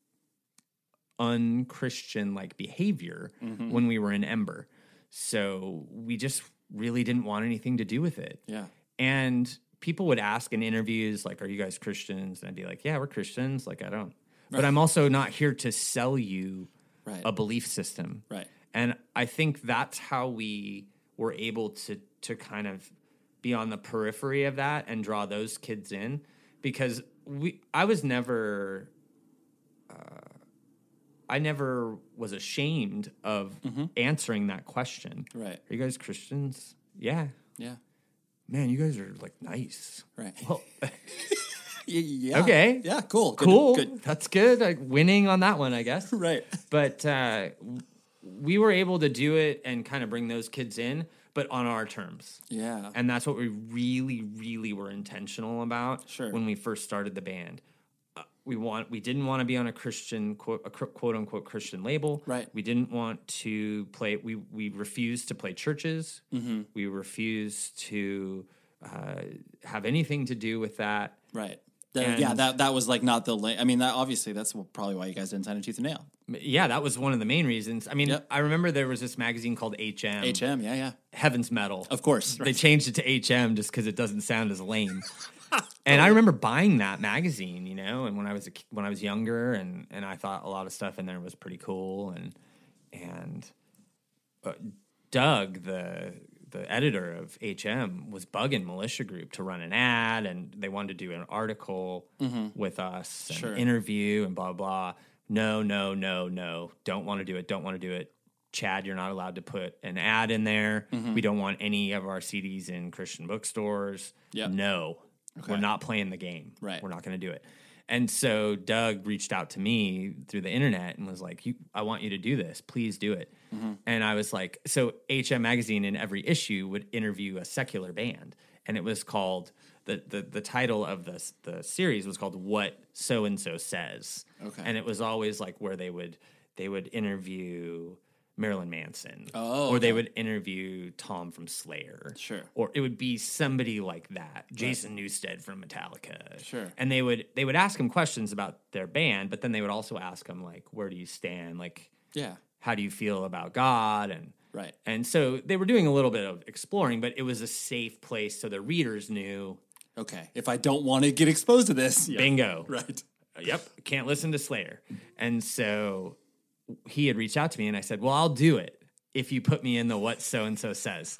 unchristian like behavior Mhm. when we were in Ember. So we just really didn't want anything to do with it. Yeah. And people would ask in interviews, like, are you guys Christians? And I'd be like, yeah, we're Christians. Like, I don't. But Right. I'm also not here to sell you Right. a belief system. Right. And I think that's how we were able to to kind of be on the periphery of that and draw those kids in, because we I was never uh, I never was ashamed of Mhm. answering that question. Right. Are you guys Christians? Yeah. Yeah. Man, you guys are like nice. Right. Well, Yeah. okay. Yeah. Cool. Good, Cool. Good. That's good. Like, winning on that one, I guess. Right. But uh, we were able to do it and kind of bring those kids in, but on our terms. Yeah. And that's what we really, really were intentional about Sure. when we first started the band. Uh, we want we didn't want to be on a Christian quote, a quote unquote Christian label. Right. We didn't want to play. We we refused to play churches. Mhm. We refused to uh, have anything to do with that. Right. That- And- yeah, that that was like not the. La- I mean, that obviously that's probably why you guys didn't sign a tooth and nail. Yeah, that was one of the main reasons. I mean, Yep. I remember there was this magazine called H M. H M, yeah, yeah, Heaven's Metal. of course. They changed it to H M just because it doesn't sound as lame. And I remember buying that magazine, you know, and when I was a, ki- when I was younger, and and I thought a lot of stuff in there was pretty cool, and and uh, Doug, the the editor of H M was bugging Militia Group to run an ad, and they wanted to do an article Mhm. with us, and Sure. interview, and blah blah. No, no, no, no. Don't want to do it. Don't want to do it. Chad, you're not allowed to put an ad in there. Mhm. We don't want any of our C Ds in Christian bookstores. Yep. No, Okay. we're not playing the game. Right. We're not going to do it. And so Doug reached out to me through the internet and was like, you, I want you to do this. Please do it. Mhm. And I was like, so H M Magazine in every issue would interview a secular band. And it was called, the the, the title of the, the series was called What So-and-So Says. Okay. And it was always like where they would they would interview Marilyn Manson. Oh, or they okay. would interview Tom from Slayer. Sure. Or it would be somebody like that. Jason Newsted from Metallica. Sure. And they would they would ask him questions about their band, but then they would also ask him like, where do you stand? Like, Yeah. how do you feel about God? And Right. and so they were doing a little bit of exploring, but it was a safe place so the readers knew. Okay. If I don't want to get exposed to this. Yeah. Bingo. Right. Yep. Can't listen to Slayer. And so he had reached out to me and I said, well, I'll do it if you put me in the What So-and-So Says.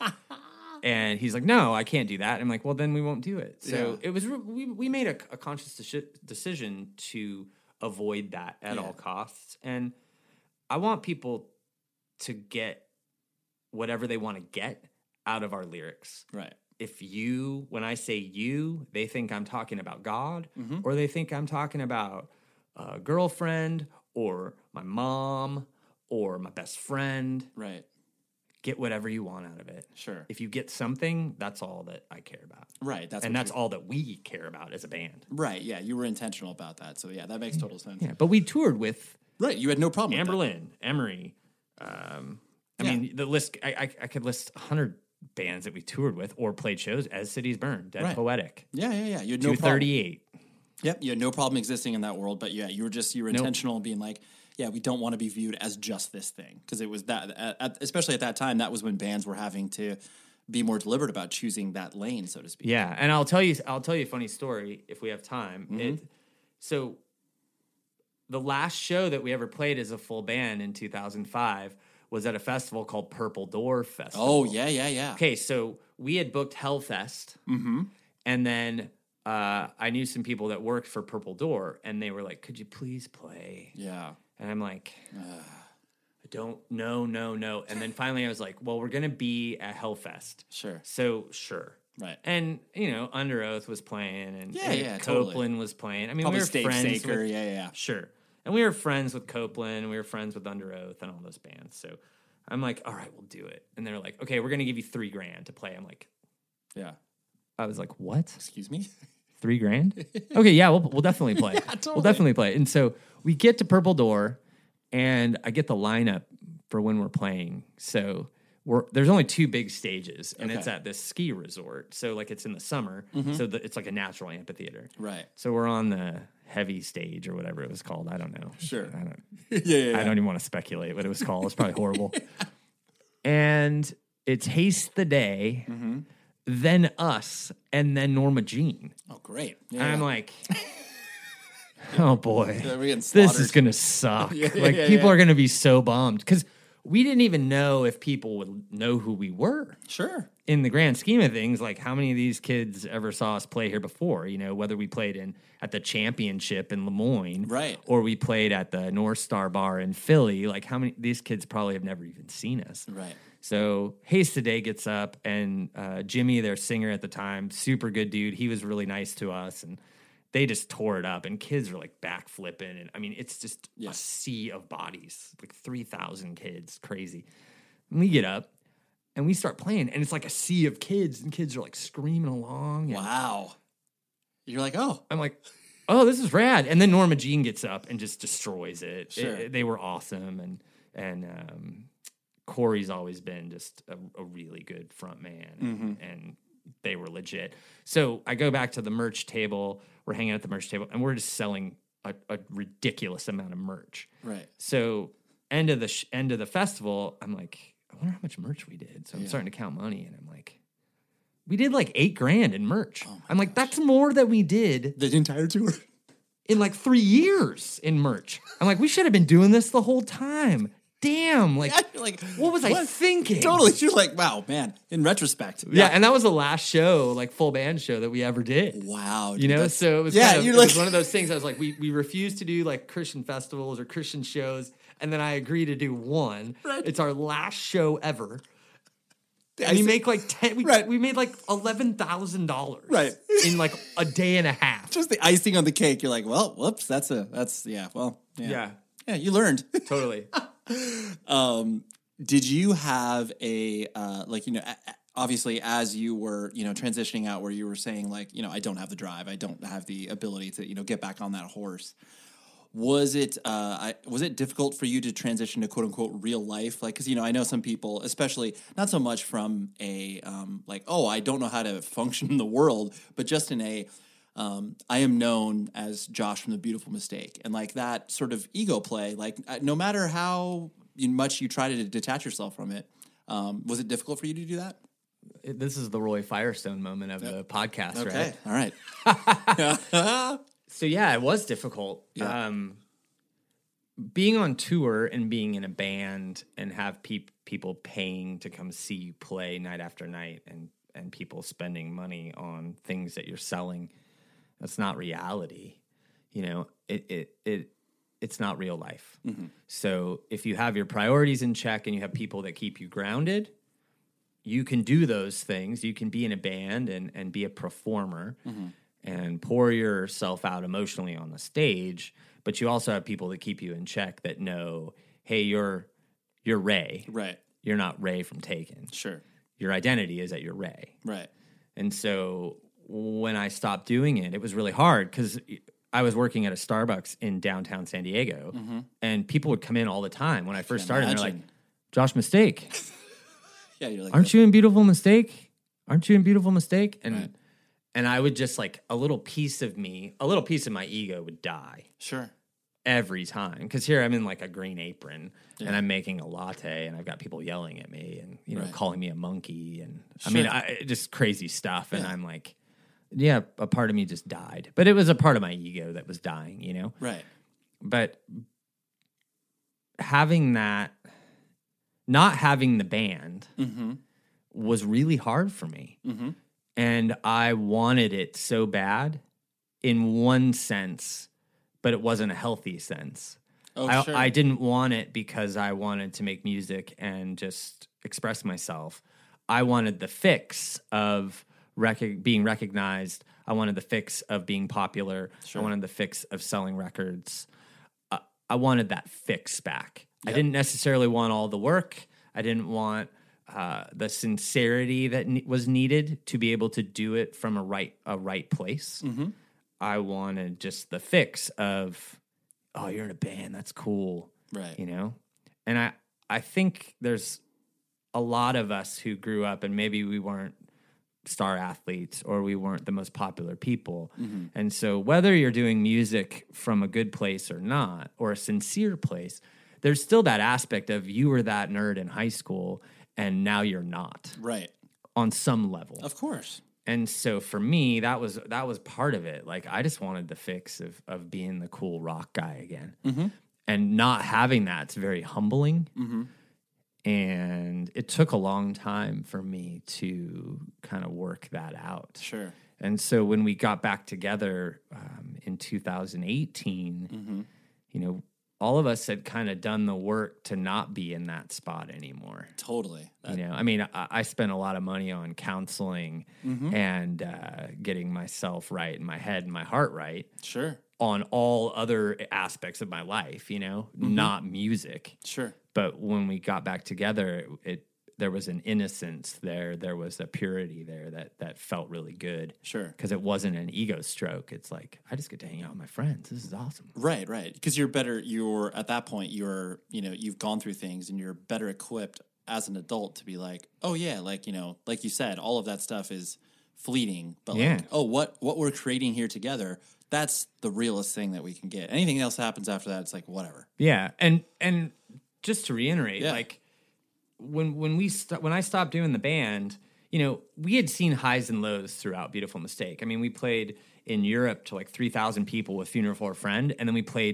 And he's like, no, I can't do that. I'm like, well, then we won't do it. So Yeah. it was, re- we, we made a, a conscious deci- decision to avoid that at Yeah. all costs. And I want people to get whatever they want to get out of our lyrics. Right. If you, when I say you, they think I'm talking about God, Mhm. or they think I'm talking about a girlfriend or my mom or my best friend. Right. Get whatever you want out of it. Sure. If you get something, that's all that I care about. Right. That's and what that's you- all that we care about as a band. Right. Yeah. You were intentional about that. So yeah, that makes total sense. Yeah, but we toured with Right. You had no problem with that. Amberlynn, Emery. Um, I Yeah. mean, the list. I, I, I could list a hundred bands that we toured with or played shows. As Cities Burn, Dead Right. Poetic. Yeah. Yeah. Yeah. You had no Two problem. thirty-eight. Yep. You had no problem existing in that world, but yeah, you were just, you were Nope. intentional in being like, yeah, we don't want to be viewed as just this thing. Because it was that, at, at, especially at that time, that was when bands were having to be more deliberate about choosing that lane, so to speak. Yeah, and I'll tell you, I'll tell you a funny story if we have time. Mhm. It, so, the last show that we ever played as a full band in two thousand five was at a festival called Purple Door Festival. Oh, yeah, yeah, yeah. Okay, so we had booked Hellfest, Mm-hmm. and then uh, I knew some people that worked for Purple Door, and they were like, "Could you please play?" Yeah. And I'm like, I don't, no, no, no. And then finally I was like, well, we're going to be at Hellfest. Sure. So, sure. Right. And, you know, Under Oath was playing, and, Yeah, and yeah, Copeland totally. was playing. I mean, Probably we were Stave friends Saker, with, yeah, yeah. Sure. And we were friends with Copeland, and we were friends with Under Oath and all those bands. So I'm like, all right, we'll do it. And they're like, okay, we're going to give you three grand to play. I'm like, Yeah. I was like, what? Excuse me? Three grand? Okay, yeah, we'll, we'll definitely play. Yeah, We'll totally. definitely play. And so we get to Purple Door, and I get the lineup for when we're playing. So we're, there's only two big stages, and it's Okay. at this ski resort. So like it's in the summer, Mhm. so the, it's like a natural amphitheater. Right. So we're on the heavy stage or whatever it was called. I don't know. Sure. I don't. Yeah, yeah, I yeah. don't even want to speculate what it was called. It's probably horrible. And it's Haste the Day, Mm-hmm. then Us, and then Norma Jean. Oh, great. And I'm like, oh boy, Yeah, we're getting this is slaughtered. gonna suck. Yeah, like yeah, people yeah. are gonna be so bummed because we didn't even know if people would know who we were. Sure. In the grand scheme of things, like how many of these kids ever saw us play here before? You know, whether we played in at the championship in Lemoyne, Right. or we played at the North Star Bar in Philly. Like how many these kids probably have never even seen us. Right. So Haste Today gets up, and uh, Jimmy, their singer at the time, super good dude. He was really nice to us, and they just tore it up. And kids are like backflipping, and I mean, it's just Yeah. a sea of bodies, like three thousand kids, crazy. And we get up, and we start playing, and it's like a sea of kids, and kids are like screaming along. and Wow. You're like, oh. I'm like, oh, this is rad. And then Norma Jean gets up and just destroys it. Sure. It- they were awesome, and and um, Corey's always been just a, a really good front man, and, Mhm. and they were legit. So I go back to the merch table. We're hanging at the merch table, and we're just selling a, a ridiculous amount of merch. Right. So end of the sh- end of the festival, I'm like, I wonder how much merch we did. So I'm Yeah. starting to count money, and I'm like, we did like eight grand in merch. Oh I'm like, that's more than we did The entire tour. in like three years in merch. I'm like, we should have been doing this the whole time. damn, like, Yeah, you're like, what was I what? thinking? Totally. You're like, wow, man, in retrospect. Yeah. and that was the last show, like full band show that we ever did. Wow. You dude, know, that's- so it was, yeah, kind of, you're it like, was one of those things. I was like, we we refuse to do like Christian festivals or Christian shows, and then I agree to do one. Right. It's our last show ever. The And we icing- make like ten. We, Right. we made like eleven thousand dollars. Right. In like a day and a half. just the icing on the cake. You're like, well, whoops, that's a, that's, yeah, well, yeah. Yeah. Yeah, you learned. Totally. um, did you have a, uh, like, you know, a- a- obviously as you were, you know, transitioning out where you were saying like, you know, I don't have the drive, I don't have the ability to, you know, get back on that horse. Was it uh, I, was it difficult for you to transition to quote unquote real life? Like, because you know, I know some people, especially not so much from a um, like, oh, I don't know how to function in the world, but just in a, um, I am known as Josh from The Beautiful Mistake, and like that sort of ego play. Like, no matter how much you try to detach yourself from it, um, was it difficult for you to do that? It- this is the Roy Firestone moment of the podcast, Okay, right? all right. So yeah, it was difficult. Yeah. Um, being on tour and being in a band and have peop- people paying to come see you play night after night, and and people spending money on things that you're selling, that's not reality. You know, it it it it's not real life. Mm-hmm. So if you have your priorities in check and you have people that keep you grounded, you can do those things. You can be in a band and and be a performer. Mm-hmm. And pour yourself out emotionally on the stage, but you also have people that keep you in check that know, hey, you're you're Ray. Right. You're not Ray from Taken. Sure. Your identity is that you're Ray. Right. And so when I stopped doing it, it was really hard because I was working at a Starbucks in downtown San Diego, Mm-hmm. and people would come in all the time when I first started. And they're like, imagine. Josh Mistake, Yeah, you're like, aren't you in Beautiful Mistake? Aren't you in Beautiful Mistake? And Right. and I would just like a little piece of me, a little piece of my ego would die Sure. every time. Because here I'm in like a green apron Yeah. and I'm making a latte and I've got people yelling at me and you know Right. calling me a monkey and I Sure. mean I, just crazy stuff. And Yeah. I'm like, yeah, a part of me just died, but it was a part of my ego that was dying, you know. Right. But having that, not having the band Mm-hmm. was really hard for me. Mm-hmm. And I wanted it so bad in one sense, but it wasn't a healthy sense. Oh, I, sure. I didn't want it because I wanted to make music and just express myself. I wanted the fix of rec- being recognized. I wanted the fix of being popular. Sure. I wanted the fix of selling records. Uh, I wanted that fix back. I Yep. didn't necessarily want all the work. I didn't want uh, the sincerity that ne- was needed to be able to do it from a right a right place. Mm-hmm. I wanted just the fix of, oh, you're in a band, that's cool, Right. you know. And I I think there's a lot of us who grew up and maybe we weren't star athletes or we weren't the most popular people. Mm-hmm. And so whether you're doing music from a good place or not, or a sincere place, there's still that aspect of you were that nerd in high school and now you're not Right. on some level. Of course. And so for me, that was that was part of it. Like I just wanted the fix of of being the cool rock guy again. Mm-hmm. And not having that's very humbling. Mm-hmm. And it took a long time for me to kind of work that out. Sure. And so when we got back together um, in two thousand eighteen, Mm-hmm. you know, all of us had kind of done the work to not be in that spot anymore. Totally. That- You know, I mean, I, I spent a lot of money on counseling Mhm. and uh, getting myself right and my head and my heart right Sure. on all other aspects of my life, you know, Mhm. not music. Sure. But when we got back together, it, it there was an innocence there. There was a purity there that that felt really good. Sure. Because it wasn't an ego stroke. It's like, I just get to hang out with my friends. This is awesome. Right, right. Because you're better, you're at that point, you're, you know, you've gone through things and you're better equipped as an adult to be like, oh yeah, like, you know, like you said, all of that stuff is fleeting. But Yeah. like, oh, what, what we're creating here together, that's the realest thing that we can get. Anything else happens after that, it's like, whatever. Yeah, and and just to reiterate, Yeah. like when when we st- when I stopped doing the band, you know, we had seen highs and lows throughout Beautiful Mistake. I mean, we played in Europe to like three thousand people with Funeral for a Friend, and then we played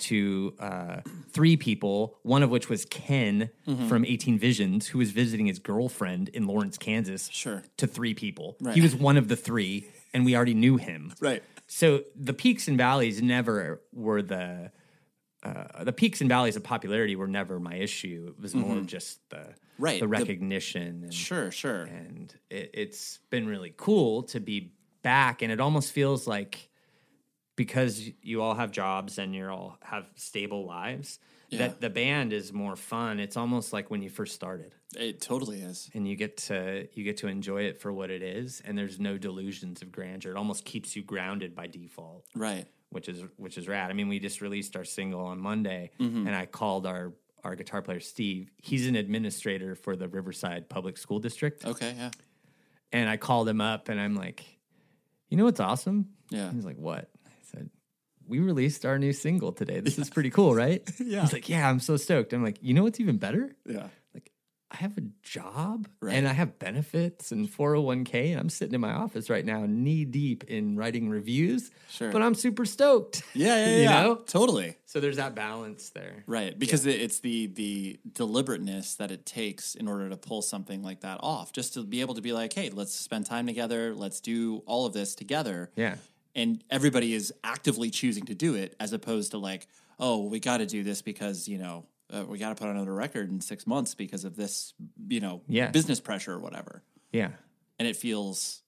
to uh, three people, one of which was Ken Mhm. from eighteen Visions, who was visiting his girlfriend in Lawrence, Kansas. Sure. To three people. Right. He was one of the three, and we already knew him. Right. So the peaks and valleys never were the uh, the peaks and valleys of popularity were never my issue. It was more Mhm. just the Right, the the- recognition. and, Sure, sure. And it, it's been really cool to be back, and it almost feels like because you all have jobs and you all have stable lives, Yeah. that the band is more fun. It's almost like when you first started. It totally is. And you get to you get to enjoy it for what it is, and there's no delusions of grandeur. It almost keeps you grounded by default. Right. Which is which is rad. I mean, we just released our single on Monday, Mhm. and I called our our guitar player Steve. He's an administrator for the Riverside Public School District. Okay, yeah. And I called him up, and I'm like, "You know what's awesome?" Yeah. He's like, "What?" I said, "We released our new single today. This is pretty cool, right?" Yeah. He's like, "Yeah, I'm so stoked." I'm like, "You know what's even better?" Yeah. I have a job Right. and I have benefits and four oh one k, and I'm sitting in my office right now knee deep in writing reviews. Sure. But I'm super stoked. Yeah, yeah, you yeah. know? Totally. So there's that balance there. Right, because it it's the the deliberateness that it takes in order to pull something like that off. Just to be able to be like, hey, let's spend time together, let's do all of this together. Yeah. And everybody is actively choosing to do it, as opposed to like, oh, we got to do this because, you know, uh, we got to put out another record in six months because of this, you know, Yeah. business pressure or whatever. Yeah. And it feels,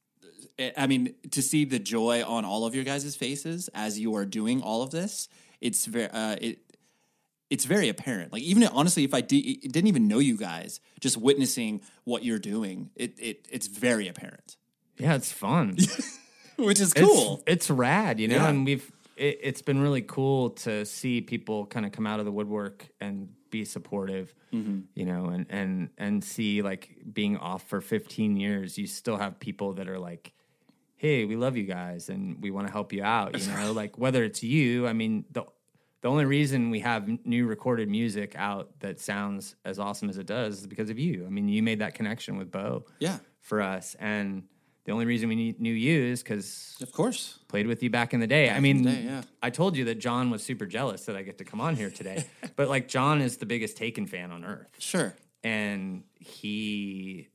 I mean, to see the joy on all of your guys' faces as you are doing all of this, it's very, uh, it, it's very apparent. Like, even honestly, if I di- didn't even know you guys, just witnessing what you're doing, it, it it's very apparent. Yeah, it's fun. Which is It's- cool. It's, rad, you know, Yeah. and we've it, it's been really cool to see people kind of come out of the woodwork and be supportive, Mhm. you know, and and and see like being off for fifteen years, you still have people that are like, hey, we love you guys and we want to help you out, you know, like whether it's you, I mean, the the only reason we have n- new recorded music out that sounds as awesome as it does is because of you. I mean, you made that connection with Bo, Yeah. for us, and the only reason we need, knew you is because, of course, played with you back in the day. Back I in mean, the day, yeah. I told you that John was super jealous that I get to come on here today, but like John is the biggest Taken fan on earth. Sure. And he,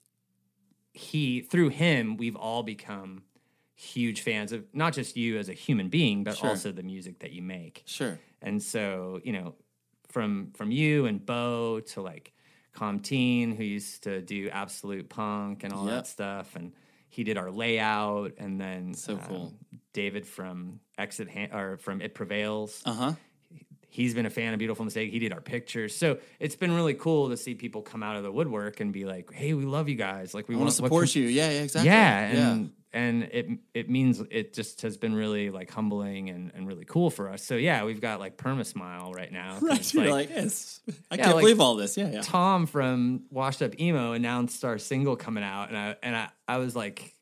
he through him, we've all become huge fans of not just you as a human being, but Sure. also the music that you make. Sure. And so, you know, from from you and Bo to like Comteen, who used to do Absolute Punk and all Yep. that stuff, and he did our layout, and then So cool. um, David from Exit Han- or from It Prevails. Uh huh. He's been a fan of Beautiful Mistake. He did our pictures, so it's been really cool to see people come out of the woodwork and be like, "Hey, we love you guys. Like, we I want wanna support you." Yeah, yeah, exactly. Yeah, Yeah. and and it it means it just has been really like humbling and, and really cool for us. So yeah, we've got like Perma Smile right now. 'cause Right, it's you're like, it's- I Yeah, can't like, believe all this. Yeah, yeah. Tom from Washed Up Emo announced our single coming out, and I and I, I was like,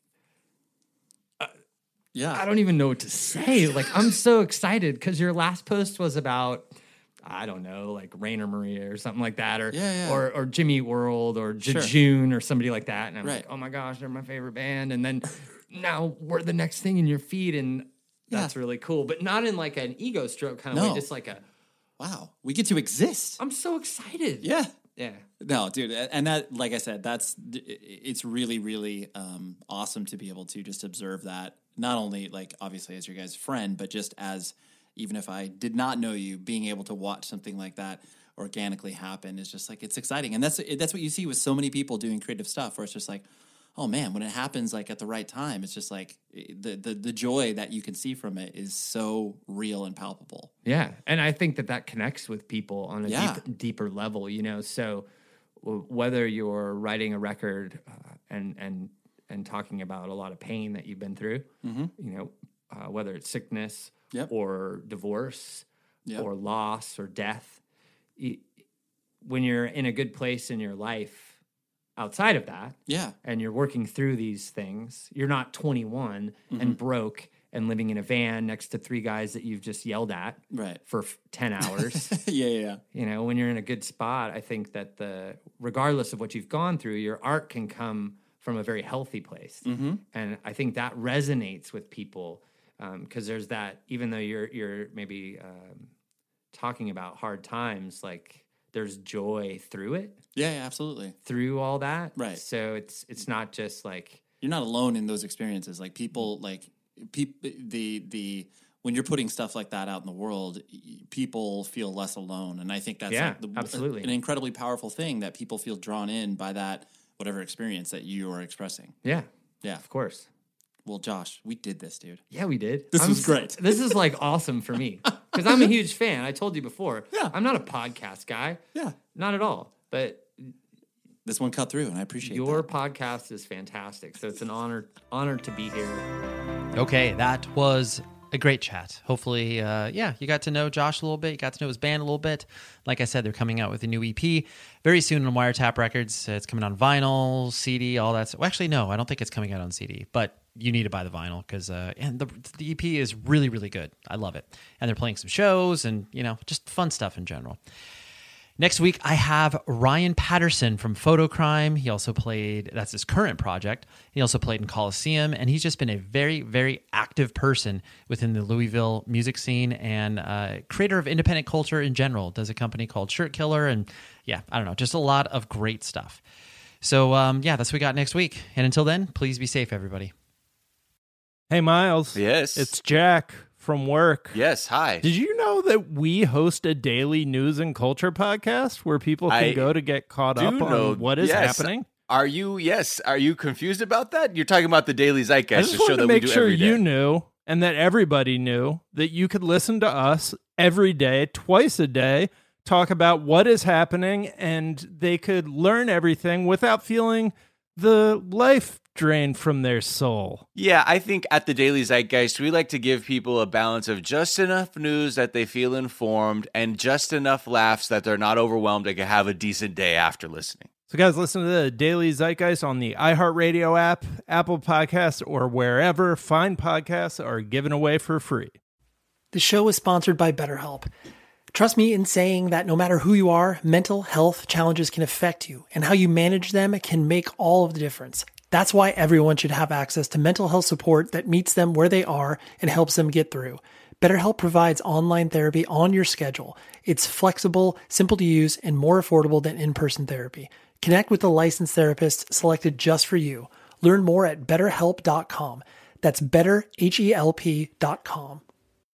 yeah, I don't even know what to say. Like, I'm so excited because your last post was about, I don't know, like Rainer Maria or something like that, or Yeah, yeah. or or Jimmy Eat World or Sure. Jejune or somebody like that. And I'm Right. like, oh my gosh, they're my favorite band. And then now we're the next thing in your feed, and that's really cool. But not in like an ego stroke kind of No. way, just like a, wow, we get to exist. I'm so excited. Yeah. Yeah. No, dude, and that, like I said, that's it's really, really um, awesome to be able to just observe that. Not only like obviously as your guys' friend, but just as even if I did not know you, being able to watch something like that organically happen is just like it's exciting, and that's that's what you see with so many people doing creative stuff, where it's just like, oh man, when it happens like at the right time, it's just like the the the joy that you can see from it is so real and palpable. Yeah, and I think that that connects with people on a Yeah. deep, deeper level, you know. So w- whether you're writing a record uh, and and and talking about a lot of pain that you've been through, Mhm. you know, uh, whether it's sickness Yep. or divorce Yep. or loss or death, y- when you're in a good place in your life outside of that, Yeah. and you're working through these things, you're not twenty-one Mhm. and broke and living in a van next to three guys that you've just yelled at Right. for f- ten hours. yeah, yeah, yeah. You know, when you're in a good spot, I think that the regardless of what you've gone through, your art can come from a very healthy place. Mhm. And I think that resonates with people because there's that, even though you're you're maybe um, talking about hard times, like there's joy through it. Yeah, yeah, absolutely. Through all that. Right. So it's it's not just like you're not alone in those experiences. Like people like people the the when you're putting stuff like that out in the world, people feel less alone. And I think that's yeah, like the, absolutely. an incredibly powerful thing that people feel drawn in by that whatever experience that you are expressing. Yeah. Yeah. Of course. Well, Josh, we did this, dude. Yeah, we did. This I'm, was great. This is like awesome for me because I'm a huge fan. I told you before. Yeah. I'm not a podcast guy. Yeah. Not at all. But this one cut through, and I appreciate your that. podcast is fantastic. So it's an honor honor to be here. Okay, that was a great chat. Hopefully, uh, yeah, you got to know Josh a little bit. You got to know his band a little bit. Like I said, they're coming out with a new E P very soon on Wiretap Records. It's coming on vinyl, C D, all that. Well, actually, no, I don't think it's coming out on C D, but you need to buy the vinyl because uh, and the, the E P is really, really good. I love it. And they're playing some shows and, you know, just fun stuff in general. Next week, I have Ryan Patterson from Photocrime. He also played, that's his current project. He also played in Coliseum, and he's just been a very, very active person within the Louisville music scene and uh, creator of independent culture in general. Does a company called Shirt Killer, and yeah, I don't know, just a lot of great stuff. So um, yeah, that's what we got next week. And until then, please be safe, everybody. Hey, Miles. Yes. It's Jack from work. Yes, hi. Did you know that we host a daily news and culture podcast where people can I go to get caught do up know, on what is yes. happening? Are you, yes, are you confused about that? You're talking about the Daily I Zeitgeist, just the show wanted to that we make do sure every day. you knew and that everybody knew that you could listen to us every day, twice a day, talk about what is happening, and they could learn everything without feeling the life drained from their soul. Yeah, I think at the Daily Zeitgeist, we like to give people a balance of just enough news that they feel informed and just enough laughs that they're not overwhelmed and can have a decent day after listening. So guys, listen to the Daily Zeitgeist on the iHeartRadio app, Apple Podcasts, or wherever fine podcasts are given away for free. The show is sponsored by BetterHelp. Trust me in saying that no matter who you are, mental health challenges can affect you, and how you manage them can make all of the difference. That's why everyone should have access to mental health support that meets them where they are and helps them get through. BetterHelp provides online therapy on your schedule. It's flexible, simple to use, and more affordable than in-person therapy. Connect with a licensed therapist selected just for you. Learn more at better help dot com. That's better help dot com.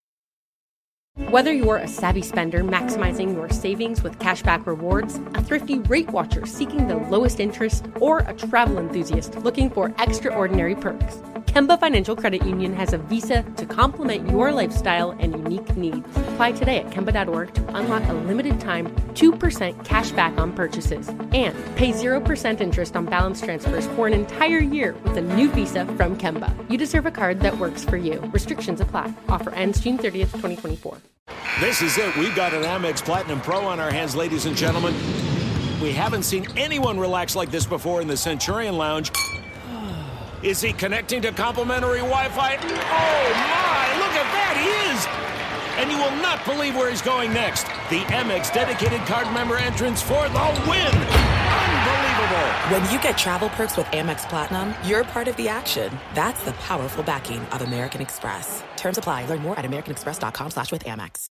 Whether you're a savvy spender maximizing your savings with cashback rewards, a thrifty rate watcher seeking the lowest interest, or a travel enthusiast looking for extraordinary perks, Kemba Financial Credit Union has a visa to complement your lifestyle and unique needs. Apply today at Kemba dot org to unlock a limited time two percent cash back on purchases and pay zero percent interest on balance transfers for an entire year with a new visa from Kemba. You deserve a card that works for you. Restrictions apply. Offer ends June thirtieth, twenty twenty-four. This is it. We've got an Amex Platinum Pro on our hands, ladies and gentlemen. We haven't seen anyone relax like this before in the Centurion Lounge. Is he connecting to complimentary Wi-Fi? Oh, my! Look at that! He is! And you will not believe where he's going next. The Amex dedicated card member entrance for the win! Unbelievable! When you get travel perks with Amex Platinum, you're part of the action. That's the powerful backing of American Express. Terms apply. Learn more at americanexpress.com slash with Amex.